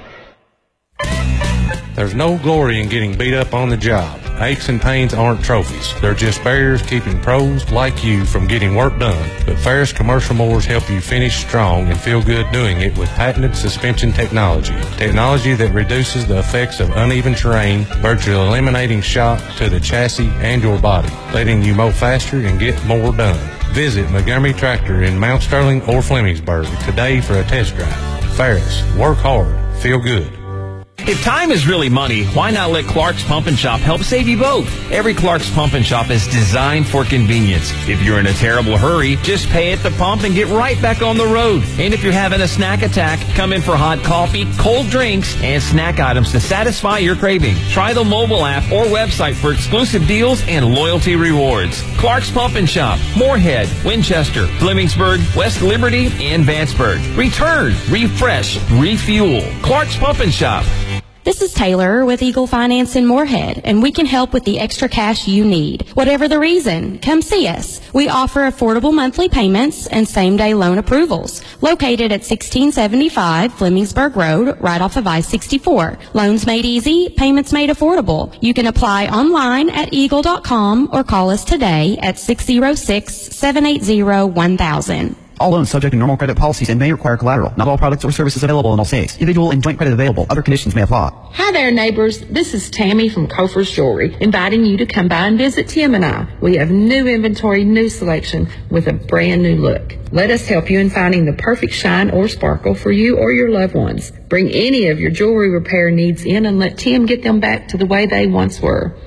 There's no glory in getting beat up on the job. Aches and pains aren't trophies. They're just barriers keeping pros like you from getting work done. But Ferris Commercial Mowers help you finish strong and feel good doing it with patented suspension technology. Technology that reduces the effects of uneven terrain, virtually eliminating shock to the chassis and your body, letting you mow faster and get more done. Visit Montgomery Tractor in Mount Sterling or Flemingsburg today for a test drive. Ferris, work hard, feel good. If time is really money, why not let Clark's Pump and Shop help save you both? Every Clark's Pump and Shop is designed for convenience. If you're in a terrible hurry, just pay at the pump and get right back on the road. And if you're having a snack attack, come in for hot coffee, cold drinks, and snack items to satisfy your craving. Try the mobile app or website for exclusive deals and loyalty rewards. Clark's Pump and Shop, Moorhead, Winchester, Flemingsburg, West Liberty, and Vanceburg. Return, refresh, refuel. Clark's Pump and Shop. This is Taylor with Eagle Finance in Moorhead, and we can help with the extra cash you need. Whatever the reason, come see us. We offer affordable monthly payments and same-day loan approvals. Located at sixteen seventy-five Flemingsburg Road, right off of I sixty-four. Loans made easy, payments made affordable. You can apply online at eagle dot com or call us today at six oh six, seven eight zero, one thousand. All loans subject to normal credit policies and may require collateral. Not all products or services available in all states. Individual and joint credit available. Other conditions may apply. Hi there, neighbors. This is Tammy from Kofer's Jewelry, inviting you to come by and visit Tim and I. We have new inventory, new selection with a brand new look. Let us help you in finding the perfect shine or sparkle for you or your loved ones. Bring any of your jewelry repair needs in and let Tim get them back to the way they once were.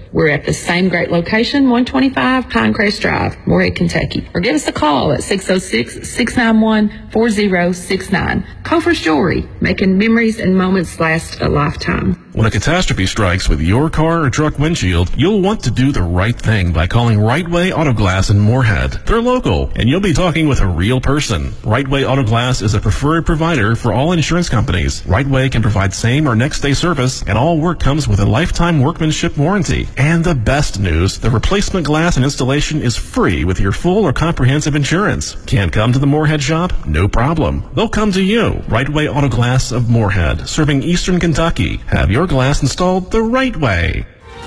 We're at the same great location, one twenty-five Pinecrest Drive, Moorhead, Kentucky. Or give us a call at six oh six, six nine one, four oh six nine. Kofer's Jewelry, making memories and moments last a lifetime. When a catastrophe strikes with your car or truck windshield, you'll want to do the right thing by calling Rightway Auto Glass in Moorhead. They're local, and you'll be talking with a real person. Rightway Auto Glass is a preferred provider for all insurance companies. Rightway can provide same or next day service, and all work comes with a lifetime workmanship warranty. And the best news, the replacement glass and installation is free with your full or comprehensive insurance. Can't come to the Moorhead shop? No problem. They'll come to you. Rightway Auto Glass of Moorhead, serving Eastern Kentucky. Have your glass installed the right way.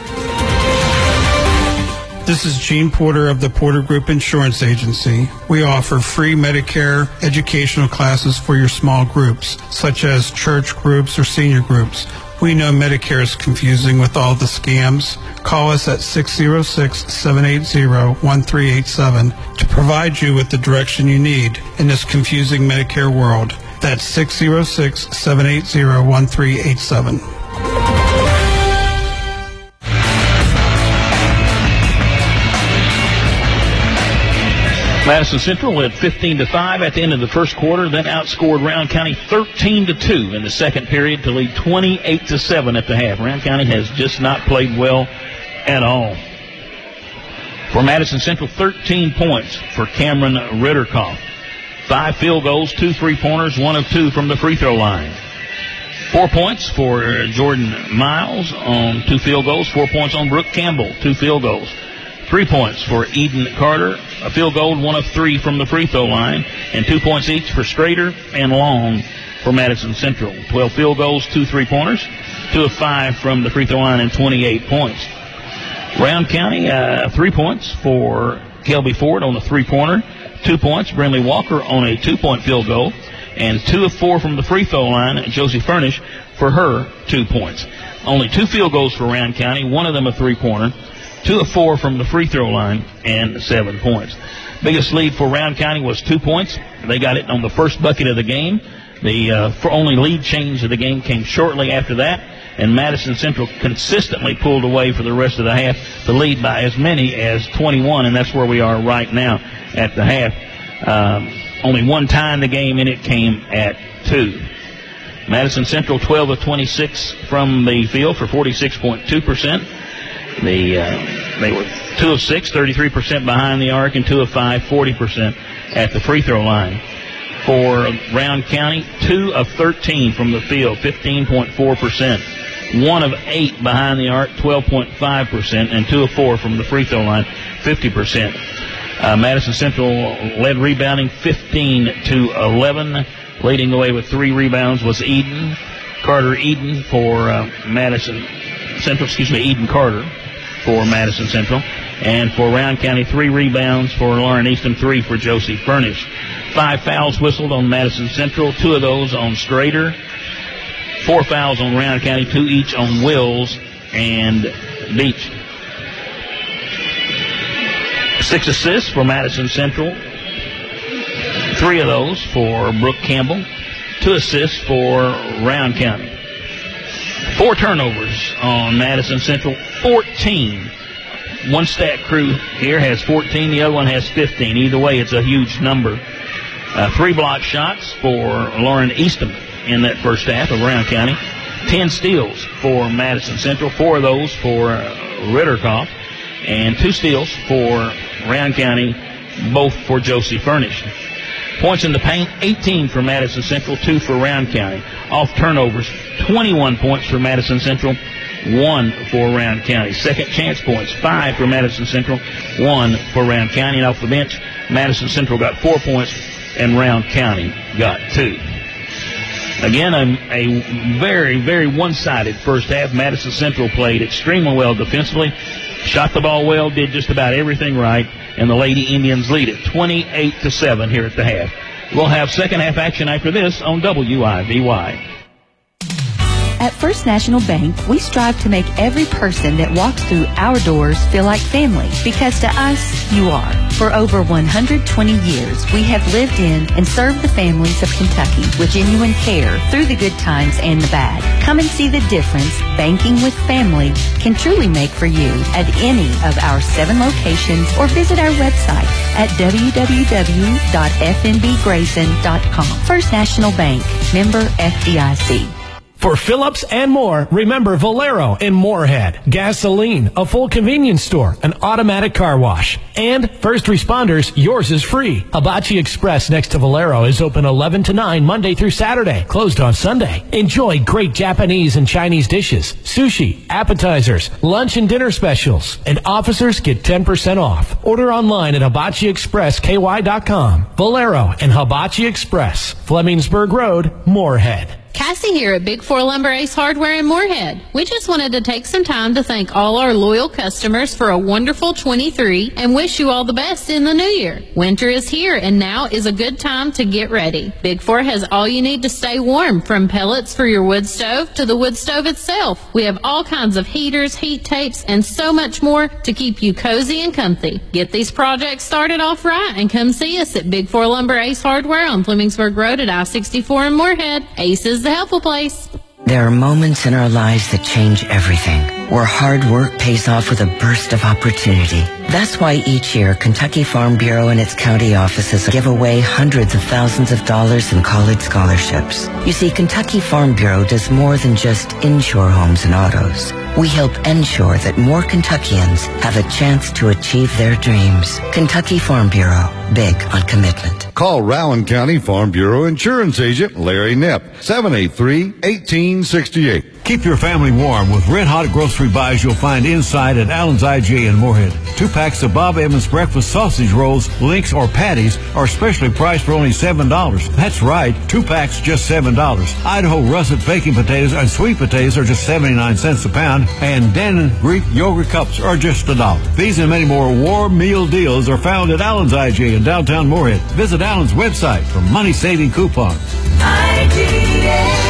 This is Gene Porter of the Porter Group Insurance Agency. We offer free Medicare educational classes for your small groups, such as church groups or senior groups. We know Medicare is confusing with all the scams. Call us at six oh six, seven eight zero, one three eight seven to provide you with the direction you need in this confusing Medicare world. That's six oh six, seven eight zero, one three eight seven. Madison Central led fifteen to five at the end of the first quarter, then outscored Round County thirteen to two in the second period to lead twenty-eight to seven at the half. Round County has just not played well at all. For Madison Central, thirteen points for Cameron Ritterkoff. Five field goals, two three-pointers, one of two from the free throw line. Four points for Jordan Miles on two field goals. Four points on Brooke Campbell, two field goals. Three points for Eden Carter, a field goal, one of three from the free throw line, and two points each for Strader and Long for Madison Central. Twelve field goals, two three-pointers, two of five from the free throw line, and twenty-eight points. Round County, uh, three points for Kelby Ford on the three-pointer, two points, Brinley Walker on a two-point field goal, and two of four from the free throw line, Josie Furnish for her two points. Only two field goals for Round County, one of them a three-pointer, two of four from the free throw line, and seven points. Biggest lead for Round County was two points. They got it on the first bucket of the game. The uh, for only lead change of the game came shortly after that, and Madison Central consistently pulled away for the rest of the half to lead by as many as twenty-one, and that's where we are right now at the half. Um, only one tie in the game, and it came at two. Madison Central twelve of twenty-six from the field for forty-six point two percent. The, uh, they were two of six, thirty-three percent behind the arc, and two of five, forty percent at the free throw line. For Round County, two of thirteen from the field, fifteen point four percent. One of eight behind the arc, twelve point five percent, and two of four from the free throw line, fifty percent. Uh, Madison Central led rebounding fifteen to eleven. Leading the way with three rebounds was Eden. Carter Eden for uh, Madison Central, excuse me, Eden Carter for Madison Central. And for Round County, three rebounds for Lauren Easton, three for Josie Furnish. Five fouls whistled on Madison Central, two of those on Strader. Four fouls on Round County, two each on Wills and Beach. Six assists for Madison Central. Three of those for Brooke Campbell. Two assists for Round County. Four turnovers on Madison Central, fourteen. One stat crew here has fourteen, the other one has fifteen. Either way, it's a huge number. Uh, three block shots for Lauren Easton in that first half of Round County. Ten steals for Madison Central, four of those for uh, Ritterkoff, and two steals for Round County, both for Josie Furnish. Points in the paint, eighteen for Madison Central, two for Round County. Off turnovers, twenty-one points for Madison Central, one for Round County. Second chance points, five for Madison Central, one for Round County. And off the bench, Madison Central got four points, and Round County got two. Again, a, a very, very one-sided first half. Madison Central played extremely well defensively, shot the ball well, did just about everything right, and the Lady Indians lead it twenty-eight to seven here at the half. We'll have second half action after this on W I V Y. At First National Bank, we strive to make every person that walks through our doors feel like family, because to us, you are. For over one hundred twenty years, we have lived in and served the families of Kentucky with genuine care through the good times and the bad. Come and see the difference banking with family can truly make for you at any of our seven locations, or visit our website at w w w dot f n b grayson dot com. First National Bank, member F D I C. For Phillips and more, remember Valero in Moorhead, gasoline, a full convenience store, an automatic car wash, and first responders, yours is free. Hibachi Express next to Valero is open eleven to nine Monday through Saturday, closed on Sunday. Enjoy great Japanese and Chinese dishes, sushi, appetizers, lunch and dinner specials, and officers get ten percent off. Order online at hibachi express k y dot com. Valero and Hibachi Express, Flemingsburg Road, Moorhead. Cassie here at Big Four Lumber Ace Hardware in Moorhead. We just wanted to take some time to thank all our loyal customers for a wonderful twenty-three and wish you all the best in the new year. Winter is here, and now is a good time to get ready. Big Four has all you need to stay warm, from pellets for your wood stove to the wood stove itself. We have all kinds of heaters, heat tapes, and so much more to keep you cozy and comfy. Get these projects started off right and come see us at Big Four Lumber Ace Hardware on Flemingsburg Road at I sixty-four in Moorhead. Ace is the helpful place. There are moments in our lives that change everything, where hard work pays off with a burst of opportunity. That's why each year, Kentucky Farm Bureau and its county offices give away hundreds of thousands of dollars in college scholarships. You see, Kentucky Farm Bureau does more than just insure homes and autos. We help ensure that more Kentuckians have a chance to achieve their dreams. Kentucky Farm Bureau, big on commitment. Call Rowan County Farm Bureau Insurance Agent Larry Knepp, seven eight three, one eight six eight. Keep your family warm with red-hot grocery buys you'll find inside at Allen's I G A in Moorhead. Two packs of Bob Evans breakfast sausage rolls, links, or patties are specially priced for only seven dollars. That's right, two packs just seven dollars. Idaho russet baking potatoes and sweet potatoes are just seventy-nine cents a pound, and Dannon Greek yogurt cups are just a dollar. These and many more warm meal deals are found at Allen's I G A in downtown Moorhead. Visit Allen's website for money-saving coupons. I G A.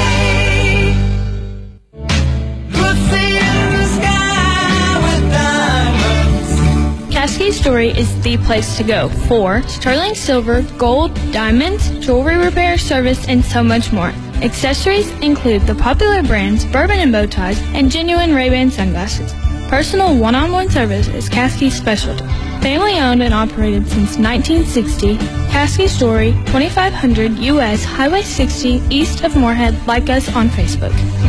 Cascade Story is the place to go for sterling silver, gold, diamonds, jewelry repair, service, and so much more. Accessories include the popular brands Bourbon and Bow Ties and genuine Ray-Ban sunglasses. Personal one-on-one service is Cascade's specialty. Family owned and operated since nineteen sixty, Cascade Story, twenty-five hundred U S Highway sixty, east of Moorhead. Like us on Facebook.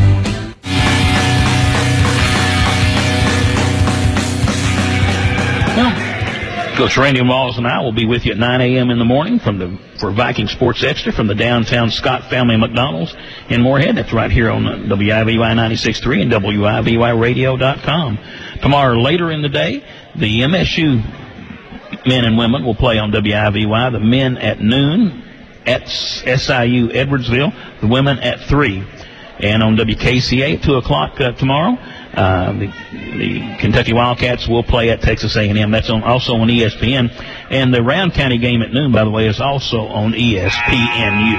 Coach Randy Walls and I will be with you at nine a.m. in the morning from the for Viking Sports Extra from the downtown Scott Family McDonald's in Moorhead. That's right here on W I V Y ninety-six point three and W I V Y radio dot com. Tomorrow, later in the day, the M S U men and women will play on W I V Y. The men at noon at S I U Edwardsville. The women at three. And on W K C A at two o'clock uh, tomorrow, uh, the, the Kentucky Wildcats will play at Texas A and M. That's on, also on E S P N. And the Round County game at noon, by the way, is also on E S P N U.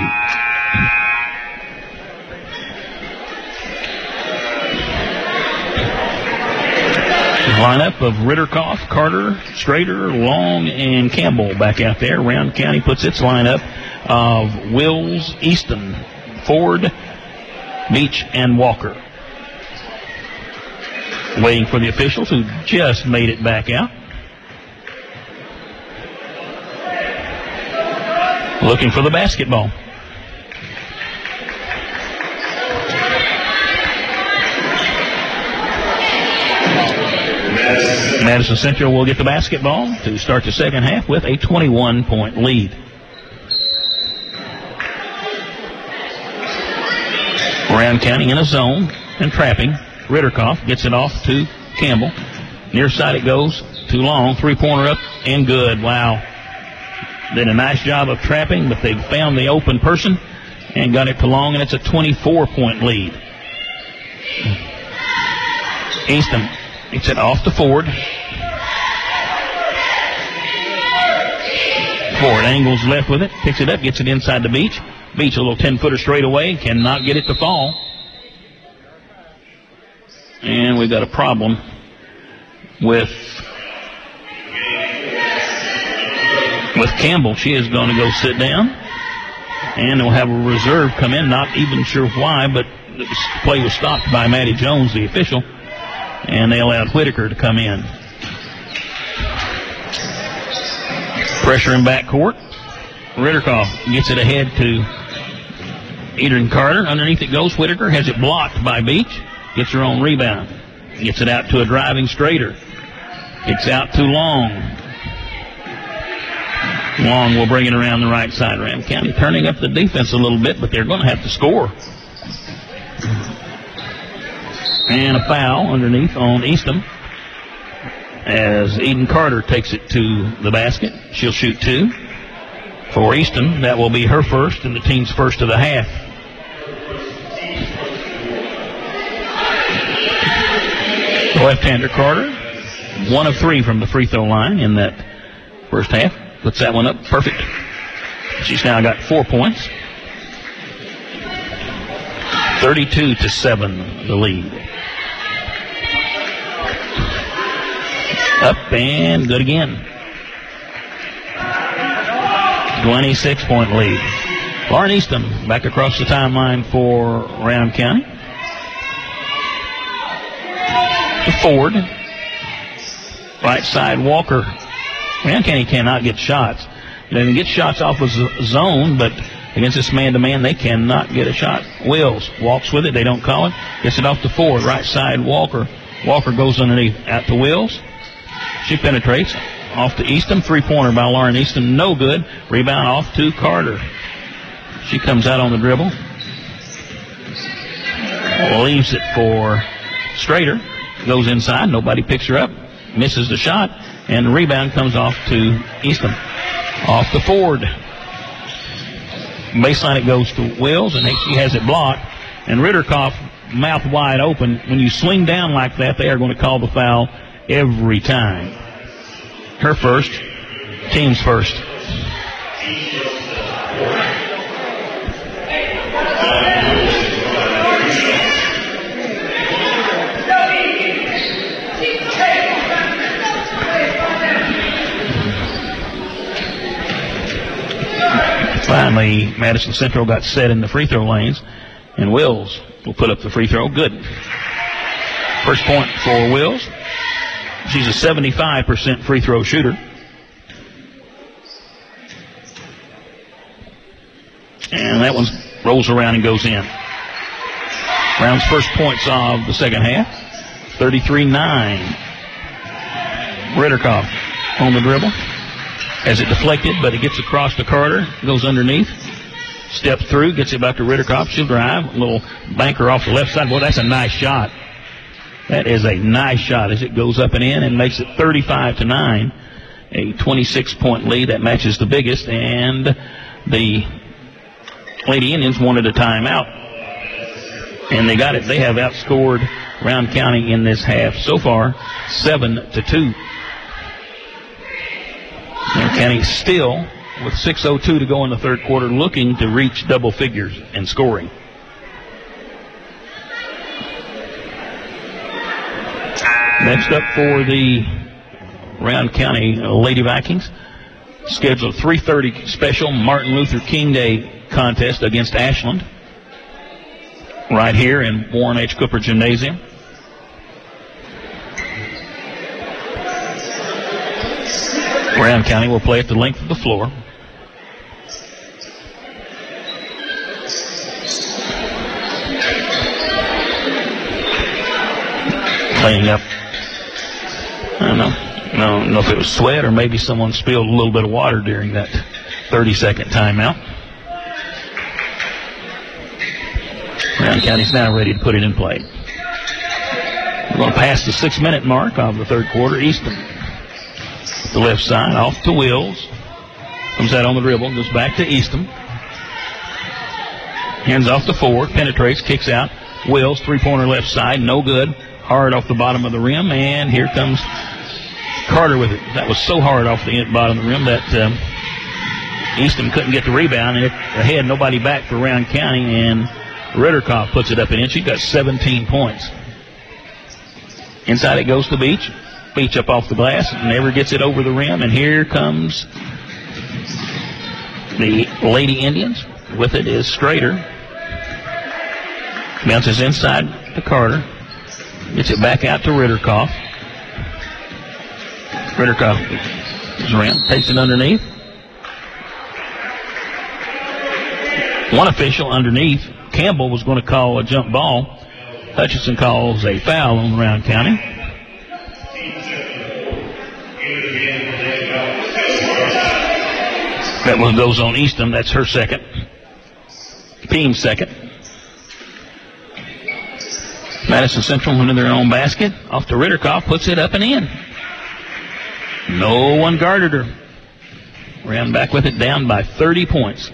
Lineup of Ritterkoff, Carter, Strader, Long, and Campbell back out there. Round County puts its lineup of Wills, Easton, Ford, Beach, and Walker. Waiting for the officials who just made it back out. Looking for the basketball. Madison Central will get the basketball to start the second half with a twenty-one point lead. Round County in a zone and trapping. Ritterkoff gets it off to Campbell. Near side it goes. Too long. Three-pointer up and good. Wow. Did a nice job of trapping, but they found the open person and got it to Long, and it's a twenty-four point lead. Easton gets it off to Ford. Ford angles left with it, picks it up, gets it inside the Beach. Beach, a little ten-footer straight away, cannot get it to fall. And we've got a problem with with Campbell. She is going to go sit down. And they'll have a reserve come in. Not even sure why, but the play was stopped by Maddie Jones, the official. And they allowed Whitaker to come in. Pressure in backcourt. Ritterkoff gets it ahead to Eden Carter. Underneath it goes. Whitaker has it blocked by Beach. Gets her own rebound. Gets it out to a driving Strader. It's out too Long. Long will bring it around the right side. Ram County turning up the defense a little bit, but they're going to have to score. And a foul underneath on Eastham as Eden Carter takes it to the basket. She'll shoot two. For Easton, that will be her first and the team's first of the half. The left-hander Carter, one of three from the free throw line in that first half. Puts that one up perfect. She's now got four points. thirty-two to seven, the lead. Up and good again. twenty-six point lead. Lauren Eastham back across the timeline for Round County. To Ford. Right side Walker. Round County cannot get shots. They can get shots off of zone, but against this man-to-man, they cannot get a shot. Wills walks with it. They don't call it. Gets it off to Ford. Right side Walker. Walker goes underneath out to Wills. She penetrates. Off to Eastham. Three-pointer by Lauren Eastham. No good. Rebound off to Carter. She comes out on the dribble. Leaves it for Strader. Goes inside. Nobody picks her up. Misses the shot. And the rebound comes off to Eastham. Off to Ford. Baseline it goes to Wills, and she has it blocked. And Ritterkoff, mouth wide open. When you swing down like that, they are going to call the foul every time. Her first, team's first. Finally, Madison Central got set in the free throw lanes, and Wills will put up the free throw. Good. First point for Wills. She's a seventy-five percent free throw shooter. And that one rolls around and goes in. Brown's first points of the second half. thirty-three nine. Ritterkoff on the dribble. Has it deflected, but it gets across to Carter. Goes underneath. Steps through. Gets it back to Ritterkoff. She'll drive. A little banker off the left side. Boy, that's a nice shot. That is a nice shot as it goes up and in and makes it thirty-five to nine. A twenty-six point lead. That matches the biggest. And the Lady Indians wanted a timeout. And they got it. They have outscored Round County in this half so far, seven to two. Round County still, with six oh two to go in the third quarter, looking to reach double figures in scoring. Next up for the Round County Lady Vikings, scheduled three thirty special Martin Luther King Day contest against Ashland, right here in Warren H. Cooper Gymnasium. Round County will play at the length of the floor. Cleaning up. I don't know. I don't know if it was sweat or maybe someone spilled a little bit of water during that thirty second timeout. Round County's now ready to put it in play. We're going to pass the six minute mark of the third quarter. Easton, the left side, off to Wills. Comes out on the dribble, goes back to Easton. Hands off to Ford, penetrates, kicks out. Wills, three-pointer left side, no good. Hard off the bottom of the rim, and here comes Carter with it. That was so hard off the bottom of the rim that um, Easton couldn't get the rebound. And ahead, nobody back for Round County, and Ritterkoff puts it up and in. She got seventeen points. Inside it goes to Beach. Beach up off the glass, never gets it over the rim, and here comes the Lady Indians. With it is Strader. Bounces inside to Carter. Gets it back out to Ritterkoff. Ritterkoff is around, takes it underneath. One official underneath, Campbell, was going to call a jump ball. Hutchinson calls a foul on Round County. That one goes on Eastham. That's her second. Team's second. Madison Central into their own basket. Off to Ritterkoff. Puts it up and in. No one guarded her. Ran back with it, down by thirty points.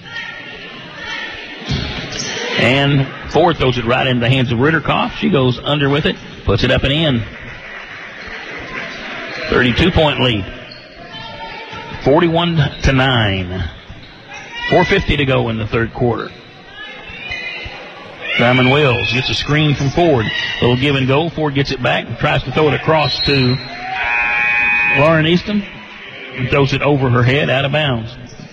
And Ford throws it right into the hands of Ritterkoff. She goes under with it. Puts it up and in. thirty-two point lead. forty-one to nine. four fifty to go in the third quarter. Diamond Wells gets a screen from Ford. Little give and go. Ford gets it back and tries to throw it across to Lauren Eastham and throws it over her head out of bounds.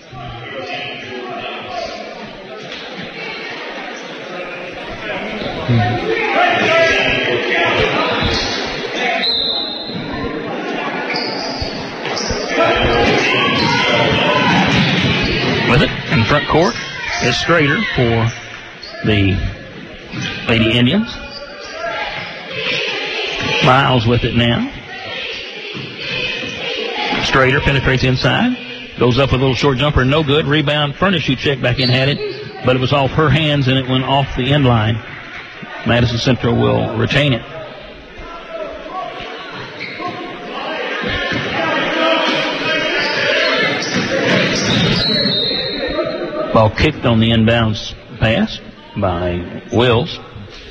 With it in front court is Strader for the Lady Indians. Miles with it now. Strader penetrates inside. Goes up with a little short jumper. No good. Rebound. Furnish, who checked back in, had it. But it was off her hands and it went off the end line. Madison Central will retain it. Ball kicked on the inbounds pass by Wills.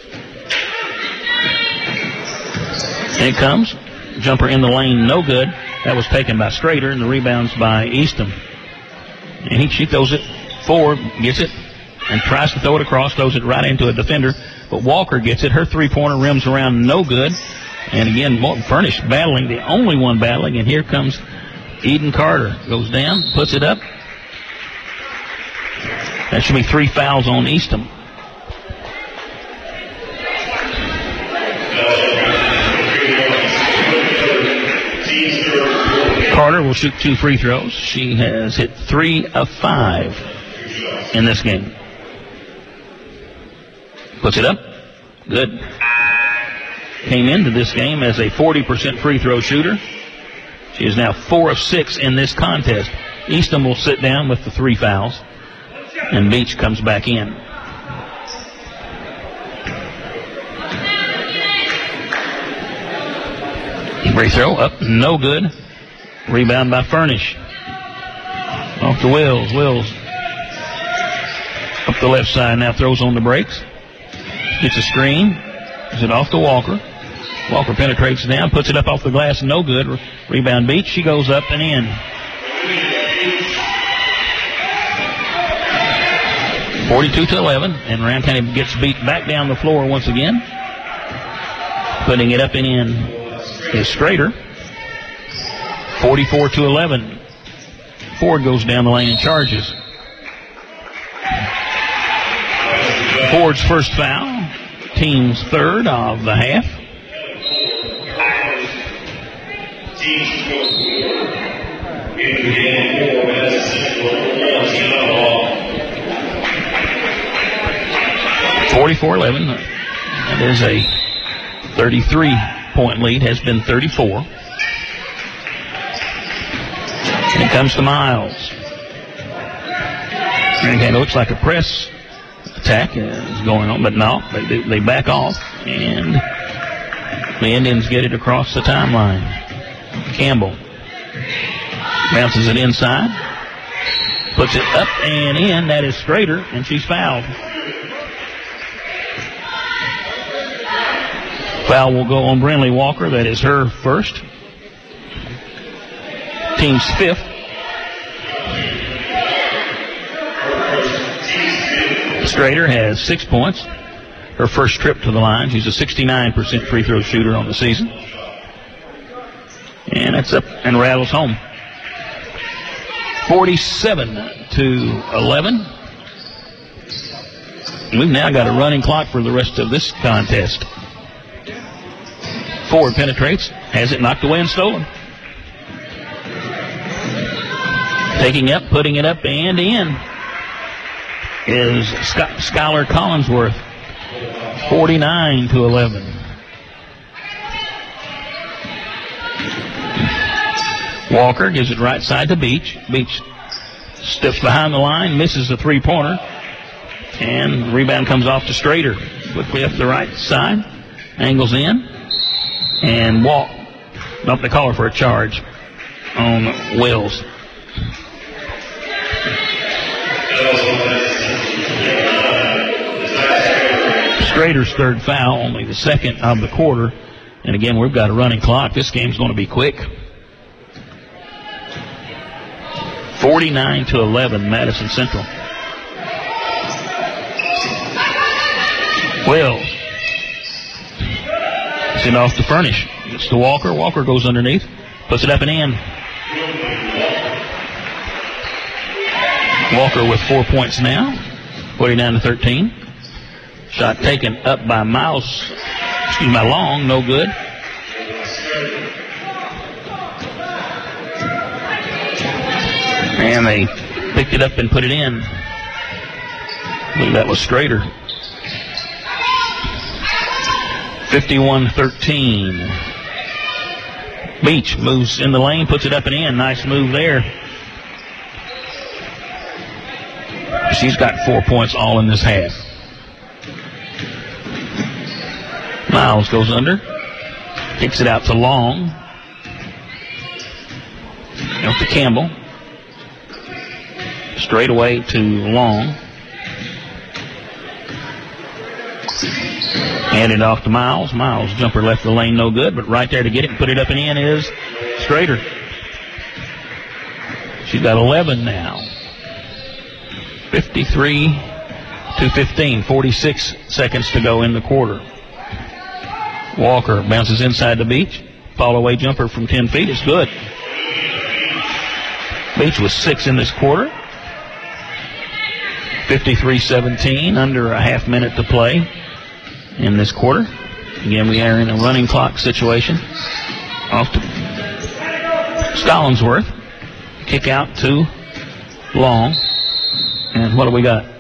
And it comes. Jumper in the lane, no good. That was taken by Strader, and the rebounds by Eastham. And he, she throws it forward, gets it, and tries to throw it across, throws it right into a defender. But Walker gets it. Her three-pointer rims around, no good. And again, Morton Furnish battling, the only one battling. And here comes Eden Carter. Goes down, puts it up. That should be three fouls on Eastham. Carter will shoot two free throws. She has hit three of five in this game. Puts it up. Good. Came into this game as a forty percent free throw shooter. She is now four of six in this contest. Eastham will sit down with the three fouls. And Beach comes back in. Free throw up, no good. Rebound by Furnish. Off to Wills. Wills up the left side now, throws on the brakes. Gets a screen. Is it off to Walker? Walker penetrates down, puts it up off the glass, no good. Rebound Beach. She goes up and in. forty-two to eleven, and Round County gets beat back down the floor once again. Putting it up and in is Strader. forty-four to eleven. Ford goes down the lane and charges. Ford's first foul. Team's third of the half. forty-four eleven. That is a thirty-three point lead. Has been thirty-four. And it comes to Miles. And it looks like a press attack is going on, but no, they, they back off, and the Indians get it across the timeline. Campbell bounces it inside, puts it up and in. That is Strader, and she's fouled. Foul will go on Brinley Walker. That is her first. Team's fifth. Strader has six points. her first trip to the line. She's a sixty-nine percent free throw shooter on the season. And it's up and rattles home. forty-seven to eleven. We've now got a running clock for the rest of this contest. Ford penetrates, has it knocked away and stolen. Taking up, putting it up and in is Sky- Skylar Collinsworth. forty-nine to eleven. Walker gives it right side to Beach. Beach steps behind the line, misses the three-pointer, and the rebound comes off to Strader. Quickly up the right side, angles in, and walk. Don't they call her for a charge on Wells. Strader's third foul, only the second of the quarter. And again, we've got a running clock. This game's going to be quick. forty-nine to eleven, Madison Central. Wells. It's it off to Furnish. It's to Walker. Walker goes underneath. Puts it up and in. Walker with four points now. forty-nine to thirteen. Shot taken up by Mouse. Excuse me, Long. No good. And they picked it up and put it in. I believe that was Strader. fifty-one thirteen. Beach moves in the lane, puts it up and in. Nice move there. She's got four points all in this half. Miles goes under. Kicks it out to Long. Out to Campbell. Straight away to Long. Handed off to Miles. Miles jumper left the lane, no good, but right there to get it and put it up and in is Strader. She's got eleven now. fifty-three to fifteen. forty-six seconds to go in the quarter. Walker bounces inside the Beach. Fall away jumper from ten feet. It's good. Beach was six in this quarter. fifty-three seventeen. Under a half minute to play in this quarter. Again, we are in a running clock situation. Off to Collinsworth. Kick out to Long. And what do we got?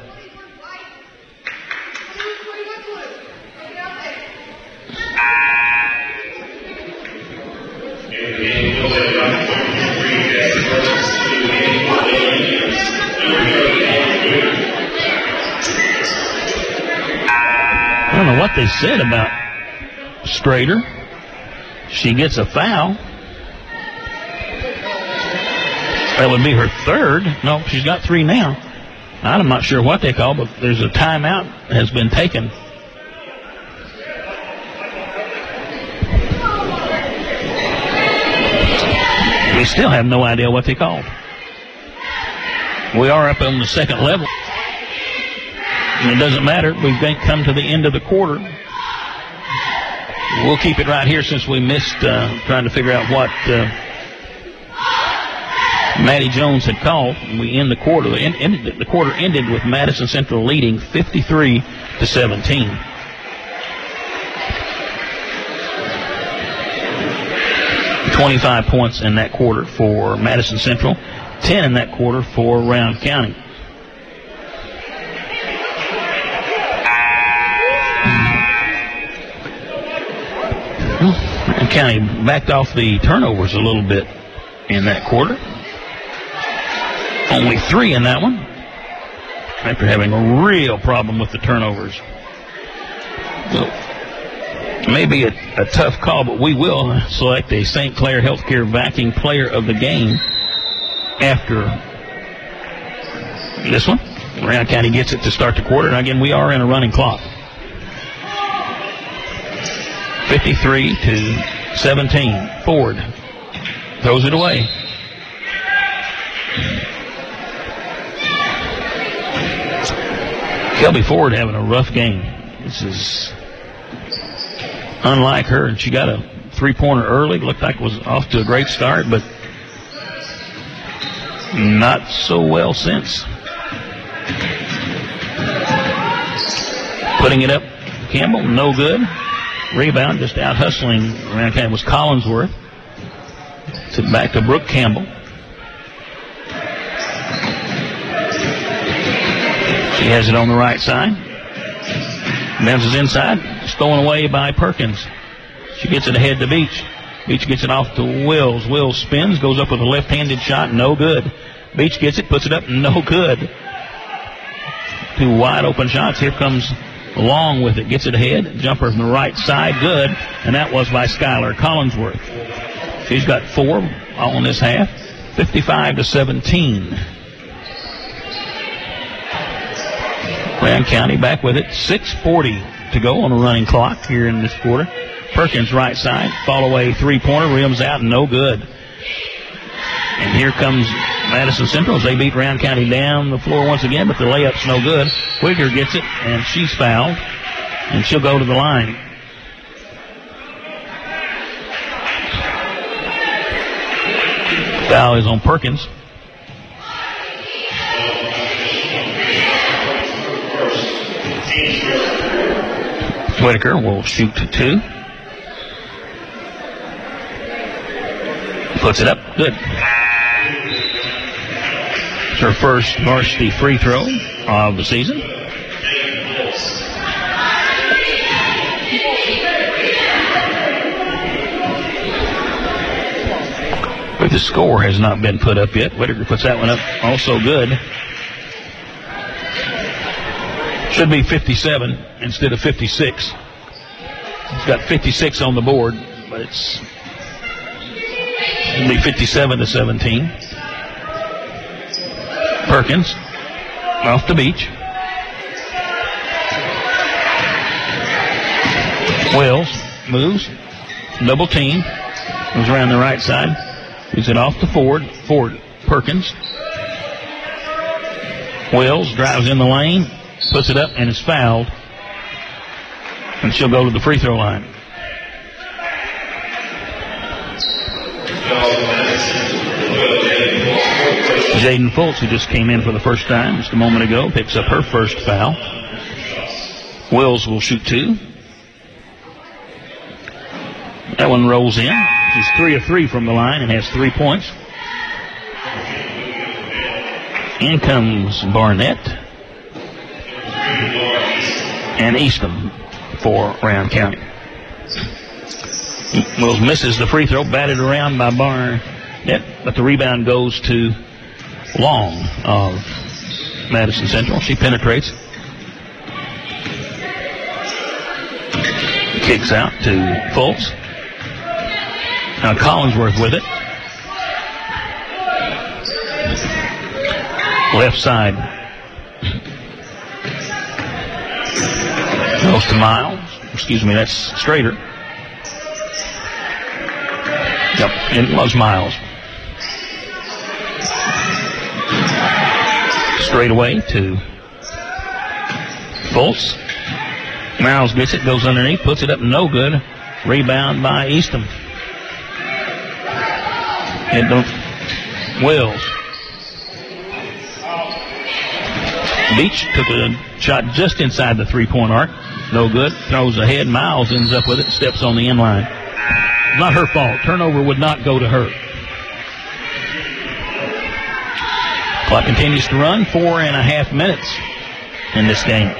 I don't know what they said about Strader. She gets a foul. That would be her third. No, she's got three now. I'm not sure what they call, but there's a timeout has been taken. We still have no idea what they called. We are up on the second level. And it doesn't matter. We've come to the end of the quarter. We'll keep it right here since we missed uh, trying to figure out what uh, Maddie Jones had called. We end the quarter. The, end, the quarter ended with Madison Central leading fifty-three to seventeen. twenty-five points in that quarter for Madison Central. ten in that quarter for Round County. Round County backed off the turnovers a little bit in that quarter. Only three in that one, after having a real problem with the turnovers. So, maybe a, a tough call, but we will select a Saint Clair Healthcare Vacuum Player of the Game after this one. Round County gets it to start the quarter, and again, we are in a running clock. fifty-three to seventeen. Ford throws it away. Kelby Ford having a rough game. This is unlike her. She got a three-pointer early. Looked like it was off to a great start, but not so well since. Putting it up, Campbell, no good. Rebound, just out hustling around Campbell was Collinsworth. To back to Brooke Campbell. She has it on the right side. Bounces inside, stolen away by Perkins. She gets it ahead to Beach. Beach gets it off to Wills. Wills spins, goes up with a left-handed shot, no good. Beach gets it, puts it up, no good. Two wide open shots. Here comes Long with it, gets it ahead. Jumper from the right side, good. And that was by Skylar Collinsworth. She's got four all in this half. fifty-five to seventeen. Grand County back with it. six forty to go on the running clock here in this quarter. Perkins right side. Fall away three-pointer. Rims out. No good. And here comes Madison Central as they beat Round County down the floor once again, but the layup's no good. Quigger gets it, and she's fouled. And she'll go to the line. Foul is on Perkins. Whitaker will shoot to two. Puts it up. Good. It's her first varsity free throw of the season. But the score has not been put up yet. Whitaker puts that one up. Also good. Should be fifty-seven instead of fifty-six. It's got fifty-six on the board, but it's it'll be fifty-seven to seventeen. Perkins off the Beach. Wells moves, double team, goes around the right side, gives it off to Ford. Ford, Perkins. Wells drives in the lane, puts it up, and is fouled. And she'll go to the free throw line. Jaden Fultz, who just came in for the first time just a moment ago, picks up her first foul. Wills will shoot two. That one rolls in. She's three of three from the line and has three points. In comes Barnett. And Eastham for Round County. Wills misses the free throw, batted around by Barnett, but the rebound goes to Long of Madison Central. She penetrates. Kicks out to Fultz. Now Collinsworth with it. Left side. Goes to Miles. Excuse me, that's Strader. Yep, it was Miles. Straight away to Fultz. Miles gets it, goes underneath, puts it up, no good. Rebound by Eastham. And Wells. Beach took a shot just inside the three-point arc. No good. Throws ahead. Miles ends up with it, steps on the inline. Not her fault. Turnover would not go to her. Clock continues to run. Four and a half minutes in this game.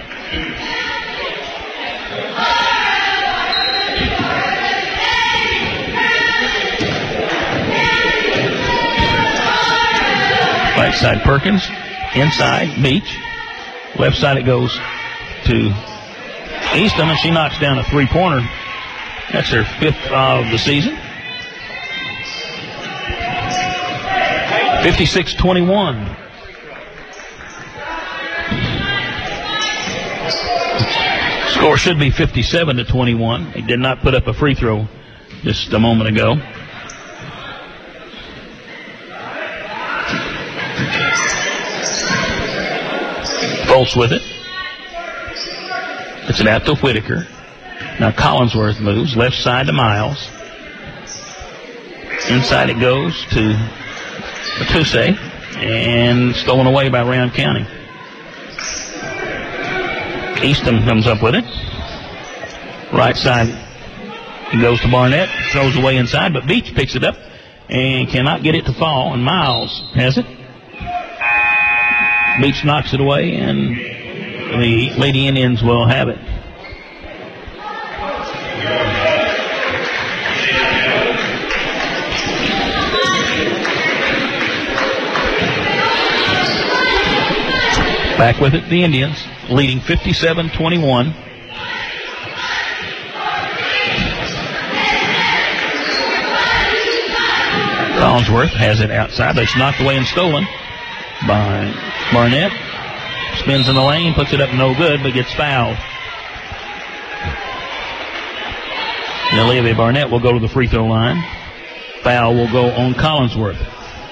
Right side Perkins. Inside Beach. Left side it goes to Eastham, and she knocks down a three-pointer. That's her fifth of the season. fifty-six twenty-one. Score should be fifty-seven to twenty-one. They did not put up a free throw just a moment ago. Fultz with it. It's an out to Whitaker. Now Collinsworth moves left side to Miles. Inside it goes to Matussi, and stolen away by Round County. Easton comes up with it. Right side, it goes to Barnett, throws away inside, but Beach picks it up and cannot get it to fall, and Miles has it. Beach knocks it away, and the Lady Indians will have it. Back with it, the Indians, leading fifty-seven twenty-one. Collinsworth has it outside, but it's knocked away and stolen by Barnett. Spins in the lane, puts it up no good, but gets fouled. Now Olivia Barnett will go to the free throw line. Foul will go on Collinsworth.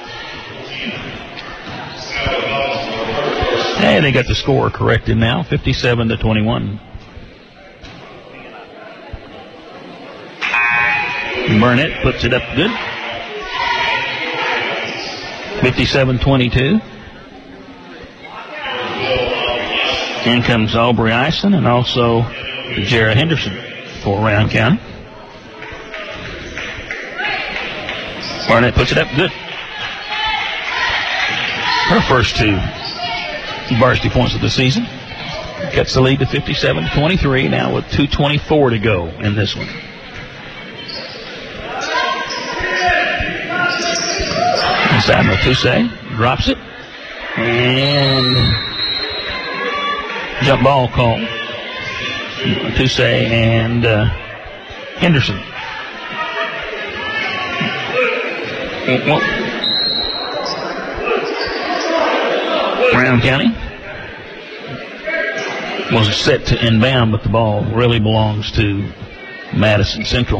Hey, they got the score corrected now, fifty-seven to twenty-one. Burnett puts it up good. fifty-seven twenty-two. In comes Aubrey Ison and also Jarrah Henderson for Round County. Barnett puts it up good. Her first two varsity points of the season. Cuts the lead to fifty-seven to twenty-three, now with two twenty-four to go in this one. Inside Matussi, drops it, and jump ball call. Matussi and uh, Henderson. Well, Brown County was set to inbound, but the ball really belongs to Madison Central.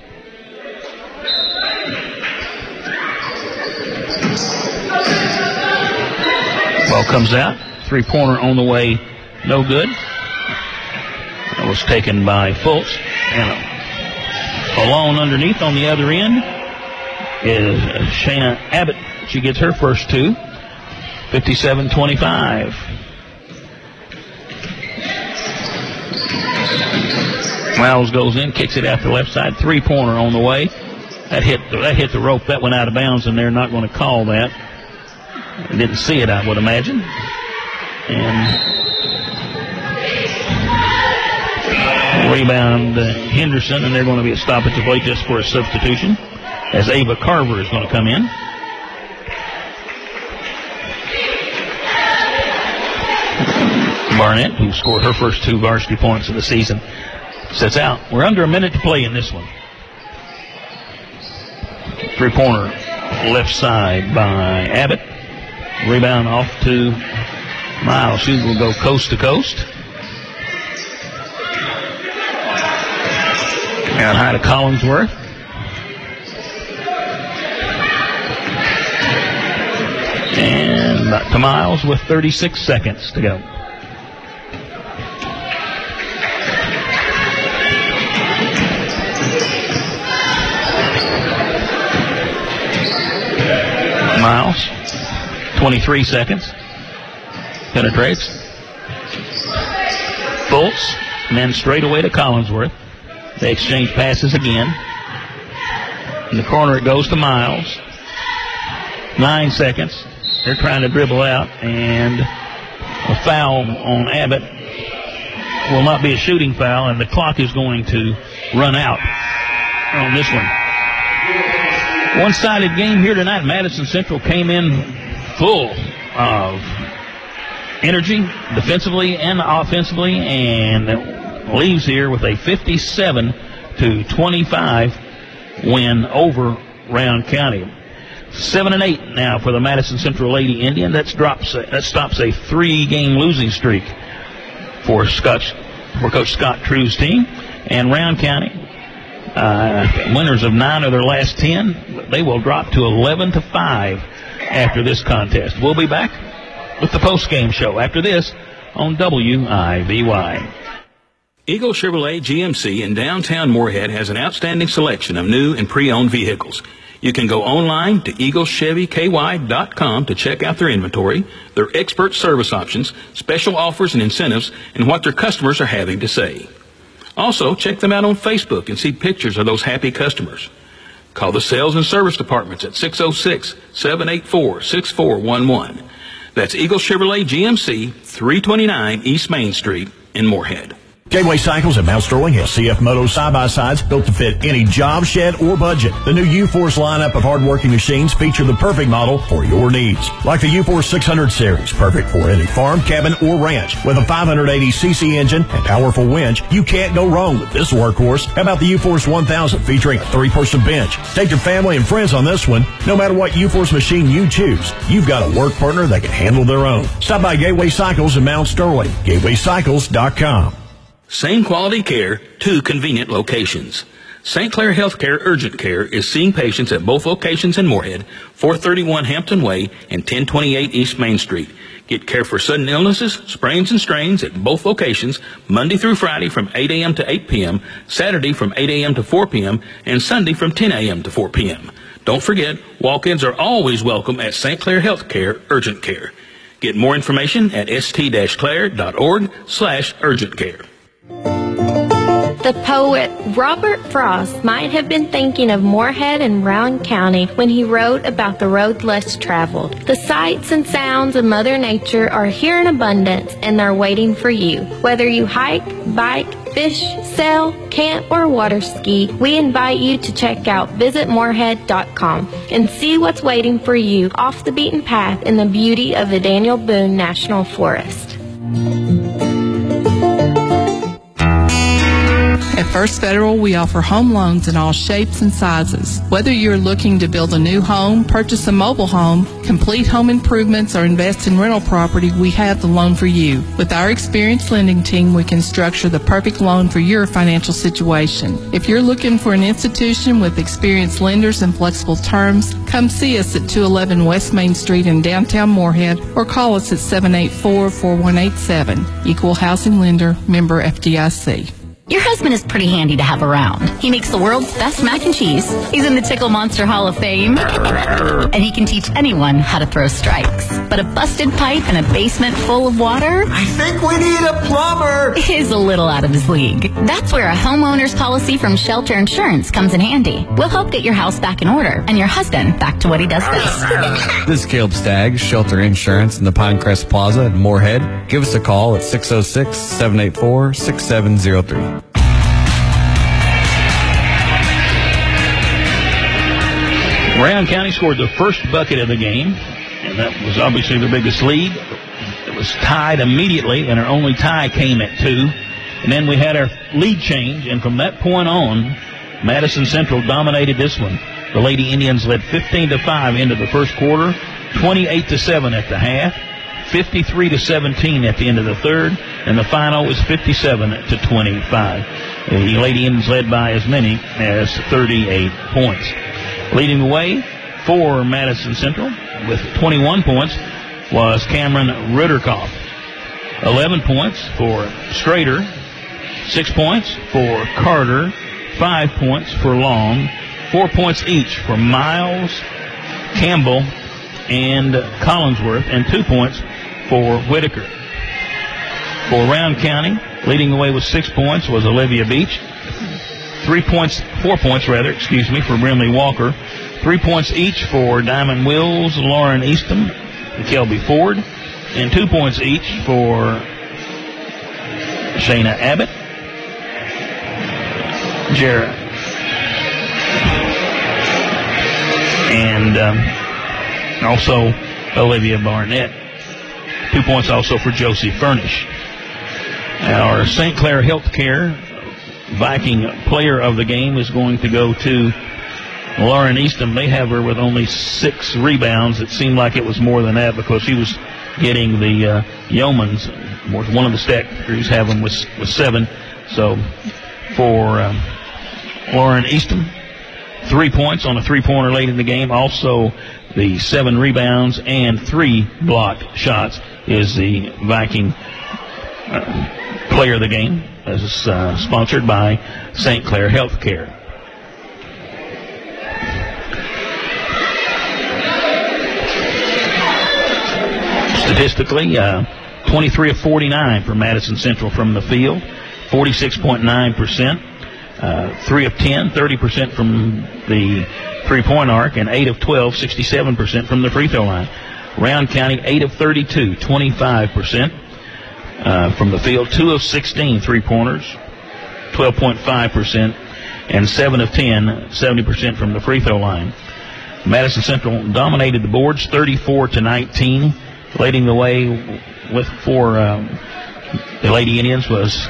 Ball comes out. Three-pointer on the way. No good. That was taken by Fultz. And alone underneath on the other end is Shayna Abbott. She gets her first two. fifty-seven twenty-five. Miles goes in, kicks it out the left side. Three-pointer on the way. That hit, that hit the rope. That went out of bounds, and they're not going to call that. Didn't see it, I would imagine. And rebound uh, Henderson, and they're going to be a stoppage of play just for a substitution, as Ava Carver is going to come in. Barnett, who scored her first two varsity points of the season, sits out. We're under a minute to play in this one. Three-pointer left side by Abbott. Rebound off to Miles. She will go coast to coast. Out high to Collinsworth. And back to Miles with thirty-six seconds to go. Miles, twenty-three seconds. Penetrates. Fultz, and then straight away to Collinsworth. They exchange passes again. In the corner it goes to Miles. Nine seconds. They're trying to dribble out, and a foul on Abbott will not be a shooting foul, and the clock is going to run out on this one. One-sided game here tonight. Madison Central came in full of energy, defensively and offensively, and leaves here with a fifty-seven to twenty-five win over Round County. Seven and eight now for the Madison Central Lady Indian. That drops that stops a three-game losing streak for Scott, for Coach Scott True's team. And Round County, uh, winners of nine of their last ten, they will drop to eleven to five after this contest. We'll be back with the post-game show after this on W I V Y. Eagle Chevrolet G M C in downtown Moorhead has an outstanding selection of new and pre-owned vehicles. You can go online to eagle chevy k y dot com to check out their inventory, their expert service options, special offers and incentives, and what their customers are having to say. Also, check them out on Facebook and see pictures of those happy customers. Call the sales and service departments at six oh six, seven eight four, six four one one. That's Eagle Chevrolet G M C, three twenty-nine East Main Street in Moorhead. Gateway Cycles at Mount Sterling has C F Moto side-by-sides built to fit any job, shed, or budget. The new U-Force lineup of hard-working machines feature the perfect model for your needs. Like the U-Force six hundred series, perfect for any farm, cabin, or ranch. With a five hundred eighty c c engine and powerful winch, you can't go wrong with this workhorse. How about the U-Force one thousand featuring a three-person bench? Take your family and friends on this one. No matter what U-Force machine you choose, you've got a work partner that can handle their own. Stop by Gateway Cycles in Mount Sterling. gateway cycles dot com. Same quality care, two convenient locations. Saint Clair Healthcare Urgent Care is seeing patients at both locations in Moorhead, four thirty-one Hampton Way and ten twenty-eight East Main Street. Get care for sudden illnesses, sprains and strains at both locations, Monday through Friday from eight a.m. to eight p.m., Saturday from eight a.m. to four p.m., and Sunday from ten a.m. to four p.m. Don't forget, walk-ins are always welcome at Saint Clair Healthcare Urgent Care. Get more information at st-clair.org slash urgent care. The poet Robert Frost might have been thinking of Moorhead and Rowan County when he wrote about the road less traveled. The sights and sounds of Mother Nature are here in abundance, and they're waiting for you. Whether you hike, bike, fish, sail, camp, or water ski, we invite you to check out visit moorhead dot com and see what's waiting for you off the beaten path in the beauty of the Daniel Boone National Forest. At First Federal, we offer home loans in all shapes and sizes. Whether you're looking to build a new home, purchase a mobile home, complete home improvements, or invest in rental property, we have the loan for you. With our experienced lending team, we can structure the perfect loan for your financial situation. If you're looking for an institution with experienced lenders and flexible terms, come see us at two eleven West Main Street in downtown Moorhead or call us at seven eight four, four one eight seven. Equal Housing Lender, member F D I C. Your husband is pretty handy to have around. He makes the world's best mac and cheese. He's in the Tickle Monster Hall of Fame. And he can teach anyone how to throw strikes. But a busted pipe in a basement full of water? I think we need a plumber! Is a little out of his league. That's where a homeowner's policy from Shelter Insurance comes in handy. We'll help get your house back in order and your husband back to what he does best. This is Caleb Staggs, Shelter Insurance in the Pinecrest Plaza in Moorhead. Give us a call at six oh six, seven eight four, six seven oh three. Rowan County scored the first bucket of the game, and that was obviously their biggest lead. It was tied immediately, and our only tie came at two. And then we had our lead change, and from that point on, Madison Central dominated this one. The Lady Indians led fifteen to five into the first quarter, twenty-eight to seven at the half, fifty-three to seventeen at the end of the third, and the final was fifty-seven to twenty-five. The Lady Indians led by as many as thirty-eight points. Leading the way for Madison Central with twenty-one points was Cameron Rutterkoff. eleven points for Strader. Six points for Carter. Five points for Long. Four points each for Miles, Campbell, and Collinsworth. And two points for Whitaker. For Rowan County, leading the way with six points was Olivia Beach. Three points, four points rather, excuse me, for Brimley Walker. Three points each for Diamond Wills, Lauren Easton, and Kelby Ford. And two points each for Shayna Abbott, Jarrett, and um, also Olivia Barnett. Two points also for Josie Furnish. Our Saint Clair Healthcare Viking player of the game is going to go to Lauren Easton. They have her with only six rebounds. It seemed like it was more than that because she was getting the uh, Yeomans. One of the stat crews have them with, with seven. So for um, Lauren Easton, three points on a three-pointer late in the game. Also the seven rebounds and three blocked shots is the Viking uh, Player of the game is uh, sponsored by Saint Clair Healthcare. Statistically, uh, twenty-three of forty-nine for Madison Central from the field, forty-six point nine percent. Uh, three of ten, thirty percent from the three-point arc, and eight of twelve, sixty-seven percent from the free throw line. Round County, eight of thirty-two, twenty-five percent uh, from the field, two of sixteen three-pointers, twelve point five percent, and seven of ten, seventy percent from the free throw line. Madison Central dominated the boards, thirty-four to nineteen, leading the way with for um, the Lady Indians was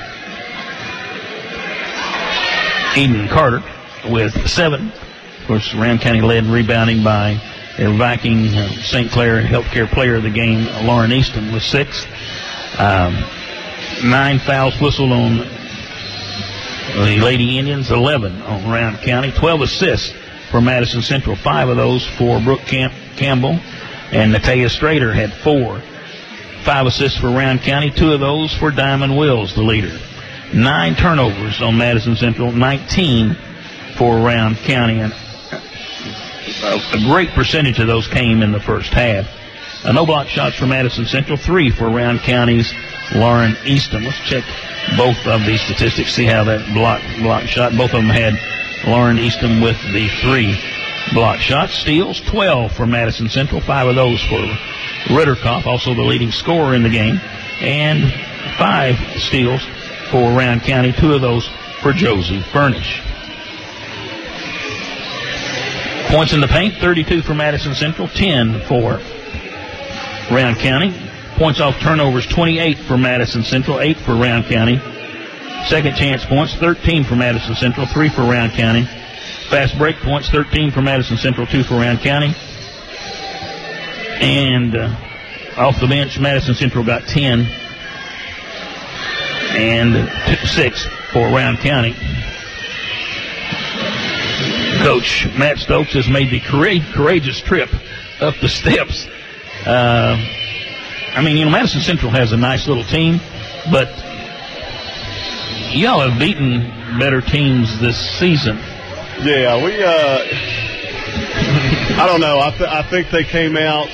Eden Carter with seven. Of course, Round County led rebounding by their Viking uh, Saint Clair Healthcare Player of the Game, Lauren Easton, with six. Um, nine fouls whistled on the Lady Indians, eleven on Round County, twelve assists for Madison Central, five of those for Brooke Camp- Campbell, and Natea Strader had four. Five assists for Round County, two of those for Diamond Wills, the leader. Nine turnovers on Madison Central, nineteen for Round County, and a great percentage of those came in the first half. Uh, no block shots for Madison Central, three for Round County's Lauren Easton. Let's check both of these statistics, see how that block block shot. Both of them had Lauren Easton with the three block shots. Steals, twelve for Madison Central, five of those for Ritterkopf, also the leading scorer in the game, and five steals for Round County, two of those for Josie Furnish. Points in the paint, thirty-two for Madison Central, ten for Round County. Points off turnovers, twenty-eight for Madison Central, eight for Round County. Second chance points, thirteen for Madison Central, three for Round County. Fast break points, thirteen for Madison Central, two for Round County. And uh, off the bench, Madison Central got ten and six for Round County. Coach Matt Stokes has made the courageous trip up the steps. Uh, I mean, you know, Madison Central has a nice little team, but y'all have beaten better teams this season. Yeah, we, uh, I don't know. I, th- I think they came out.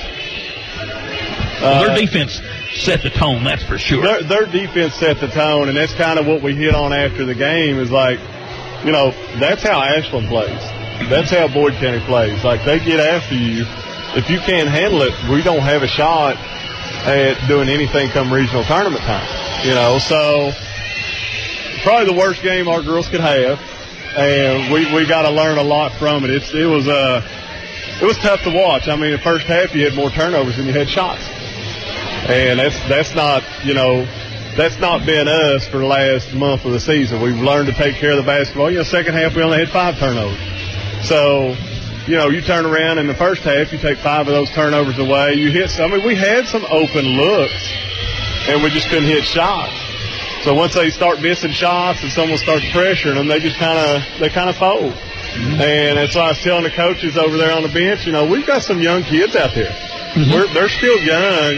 Uh, well, their defense set the tone, that's for sure. Their, their defense set the tone, and that's kind of what we hit on after the game is like, you know, that's how Ashland plays. That's how Boyd County plays. Like, they get after you. If you can't handle it, we don't have a shot at doing anything come regional tournament time. You know, so probably the worst game our girls could have, and we, we got to learn a lot from it. It's, it was uh, it was tough to watch. I mean, the first half you had more turnovers than you had shots. And that's that's not, you know, that's not been us for the last month of the season. We've learned to take care of the basketball. You know, second half we only had five turnovers. So, you know, you turn around in the first half, you take five of those turnovers away. You hit some. I mean, we had some open looks, and we just couldn't hit shots. So once they start missing shots and someone starts pressuring them, they just kind of they kind of fold. Mm-hmm. And that's why I was telling the coaches over there on the bench, you know, we've got some young kids out there. Mm-hmm. We're, they're still young,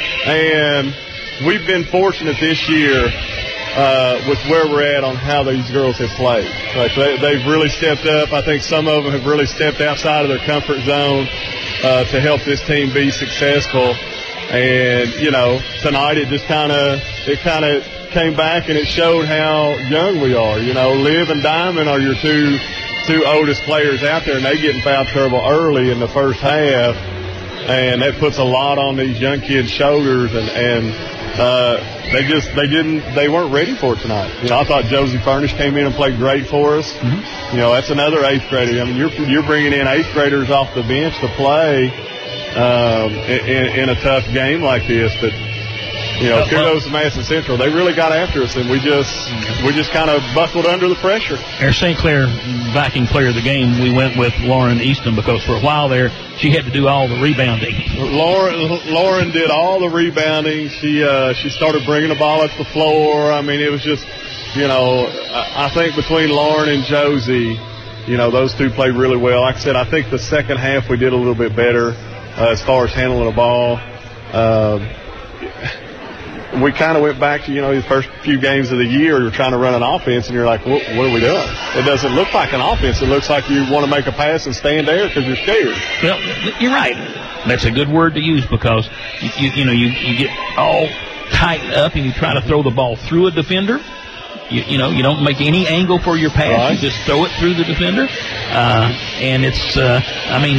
and we've been fortunate this year uh, with where we're at on how these girls have played. Like they, they've really stepped up. I think some of them have really stepped outside of their comfort zone uh, to help this team be successful. And, you know, tonight it just kind of it kind of came back and it showed how young we are. You know, Liv and Diamond are your two two oldest players out there, and they get in foul trouble early in the first half. And that puts a lot on these young kids' shoulders, and, and uh, they just they didn't they weren't ready for it tonight. You know, I thought Josie Furnish came in and played great for us. Mm-hmm. You know, that's another eighth grader. I mean, you're you're bringing in eighth graders off the bench to play um, in, in a tough game like this. But you know, kudos to Madison Central. They really got after us, and we just we just kind of buckled under the pressure. Our Saint Clair Viking player of the game, we went with Lauren Easton because for a while there she had to do all the rebounding. Lauren Lauren did all the rebounding. She uh, she started bringing the ball up the floor. I mean, it was just, you know, I, I think between Lauren and Josie, you know, those two played really well. Like I said, I think the second half we did a little bit better uh, as far as handling the ball. Um, we kind of went back to, you know, the first few games of the year, you're trying to run an offense, and you're like, what, what are we doing? It doesn't look like an offense. It looks like you want to make a pass and stand there because you're scared. Well, you're right. That's a good word to use because, you, you, you know, you, you get all tightened up and you try to throw the ball through a defender. You, you know, you don't make any angle for your pass. Right. You just throw it through the defender. Uh, and it's, uh, I mean,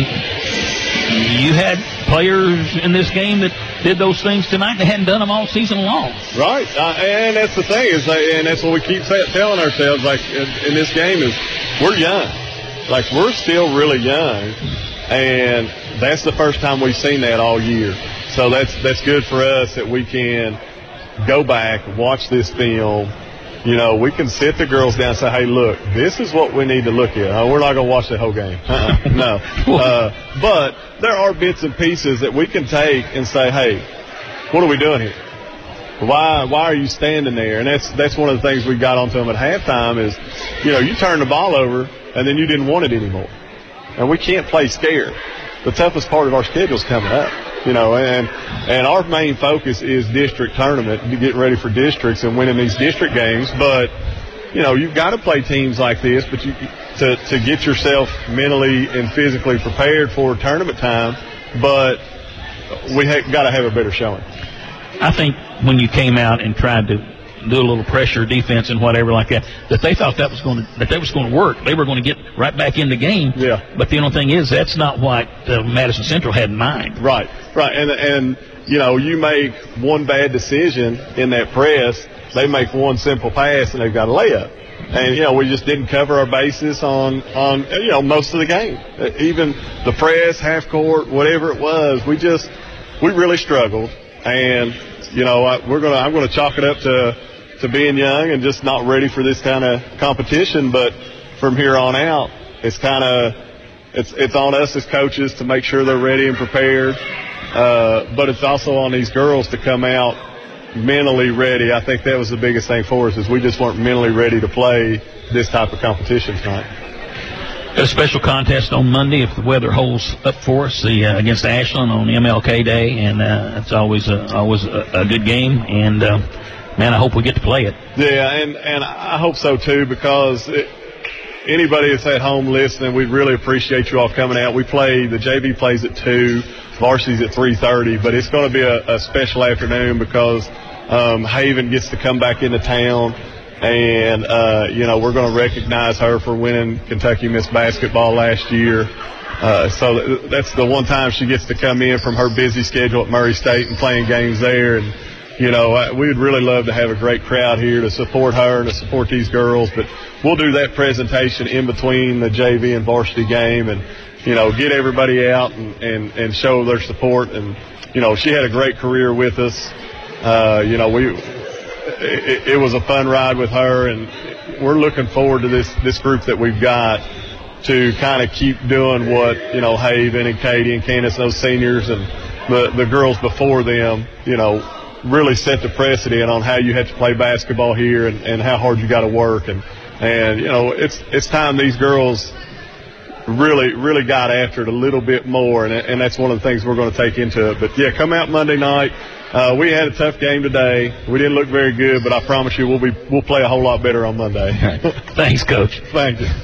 you had players in this game that did those things tonight. They hadn't done them all season long. Right. Uh, and that's the thing is, like, and that's what we keep say, telling ourselves, like, in, in this game is we're young. Like, we're still really young. And that's the first time we've seen that all year. So that's, that's good for us that we can go back, watch this film. You know, we can sit the girls down and say, hey, look, this is what we need to look at. Uh, we're not going to watch the whole game. Uh-uh, no. Uh, but there are bits and pieces that we can take and say, hey, what are we doing here? Why why are you standing there? And that's that's one of the things we got onto them at halftime is, you know, you turn the ball over and then you didn't want it anymore. And we can't play scared. The toughest part of our schedule is coming up. You know, and and our main focus is district tournament, getting ready for districts and winning these district games. But, you know, you've got to play teams like this, but you to, to get yourself mentally and physically prepared for tournament time. But we ha- got to have a better showing. I think when you came out and tried to do a little pressure defense and whatever like that, that they thought that was going to that that was going to work. They were going to get right back in the game. Yeah. But the only thing is, that's not what uh, Madison Central had in mind. Right. Right. And and you know, you make one bad decision in that press, they make one simple pass and they've got a layup. And you know, we just didn't cover our bases on on you know most of the game. Even the press, half court, whatever it was, we just we really struggled. And you know, I, we're gonna I'm gonna chalk it up to. to being young and just not ready for this kind of competition. But from here on out, it's kind of it's it's on us as coaches to make sure they're ready and prepared. Uh, but it's also on these girls to come out mentally ready. I think that was the biggest thing for us is we just weren't mentally ready to play this type of competition tonight. A special contest on Monday if the weather holds up for us the, uh, against Ashland on M L K Day, and uh, it's always a, always a, a good game. And uh, man, I hope we get to play it. Yeah, and, and I hope so, too, because it, anybody that's at home listening, we really appreciate you all coming out. We play, the J V plays at two, varsity's at three thirty, but it's going to be a, a special afternoon because um, Haven gets to come back into town, and, uh, you know, we're going to recognize her for winning Kentucky Miss Basketball last year. Uh, so that's the one time she gets to come in from her busy schedule at Murray State and playing games there. And you know, we would really love to have a great crowd here to support her and to support these girls. But we'll do that presentation in between the J V and varsity game and, you know, get everybody out and, and, and show their support. And, you know, she had a great career with us. Uh, you know, we it, it was a fun ride with her, and we're looking forward to this, this group that we've got to kind of keep doing what, you know, Haven and Katie and Candace, those seniors and the, the girls before them, you know, really set the precedent on how you have to play basketball here and, and how hard you got to work. And, and, you know, it's, it's time these girls really, really got after it a little bit more. And, and that's one of the things we're going to take into it. But yeah, come out Monday night. Uh, we had a tough game today. We didn't look very good, but I promise you we'll be, we'll play a whole lot better on Monday. Thanks, Coach. Thank you.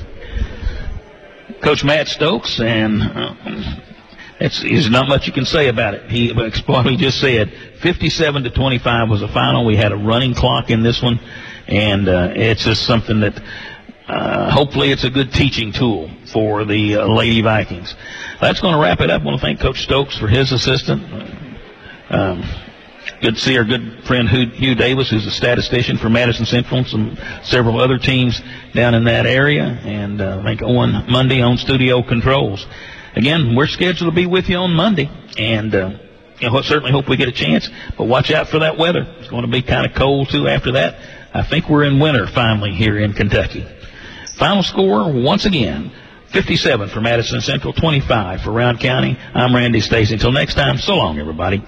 Coach Matt Stokes, and uh, it's, there's not much you can say about it. He, what he just said, fifty-seven to twenty-five was the final. We had a running clock in this one, and uh, it's just something that uh, hopefully it's a good teaching tool for the uh, Lady Vikings. That's going to wrap it up. I want to thank Coach Stokes for his assistant. Um, good to see our good friend Hugh Davis, who's a statistician for Madison Central and some several other teams down in that area, and uh, I think Owen Monday on studio controls. Again, we're scheduled to be with you on Monday, and uh, you know, certainly hope we get a chance, but watch out for that weather. It's going to be kind of cold, too, after that. I think we're in winter, finally, here in Kentucky. Final score, once again, fifty-seven for Madison Central, twenty-five for Round County. I'm Randy Stacy. Until next time, so long, everybody.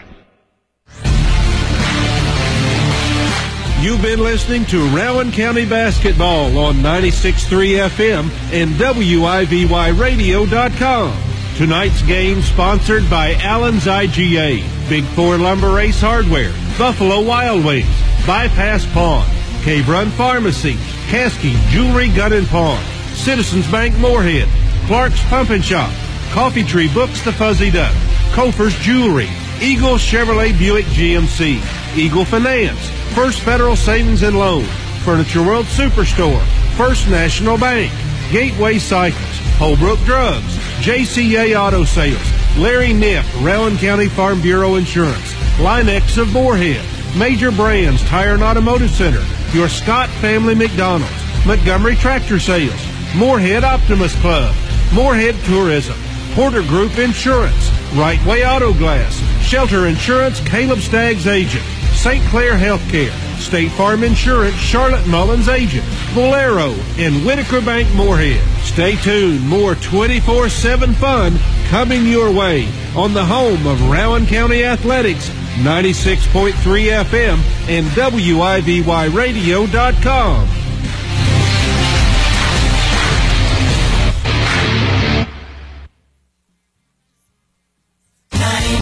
You've been listening to Rowan County Basketball on ninety-six point three F M and W I V Y radio dot com. Tonight's game sponsored by Allen's I G A, Big Four Lumber Ace Hardware, Buffalo Wild Wings, Bypass Pawn, Cave Run Pharmacy, Caskey Jewelry Gun and Pawn, Citizens Bank Moorhead, Clark's Pump and Shop, Coffee Tree Books The Fuzzy Duck, Kofer's Jewelry, Eagle Chevrolet Buick G M C, Eagle Finance, First Federal Savings and Loan, Furniture World Superstore, First National Bank, Gateway Cycles, Holbrook Drugs, J C A Auto Sales, Larry Nipp, Rowan County Farm Bureau Insurance, Linex of Moorhead, Major Brands Tire and Automotive Center, your Scott Family McDonald's, Montgomery Tractor Sales, Moorhead Optimus Club, Moorhead Tourism, Porter Group Insurance, Right Way Auto Glass, Shelter Insurance, Caleb Staggs Agent, Saint Clair Healthcare, State Farm Insurance, Charlotte Mullins Agent, Bolero, and Whitaker Bank Moorhead. Stay tuned. More twenty-four seven fun coming your way on the home of Rowan County Athletics, ninety-six point three F M and W I V Y radio dot com.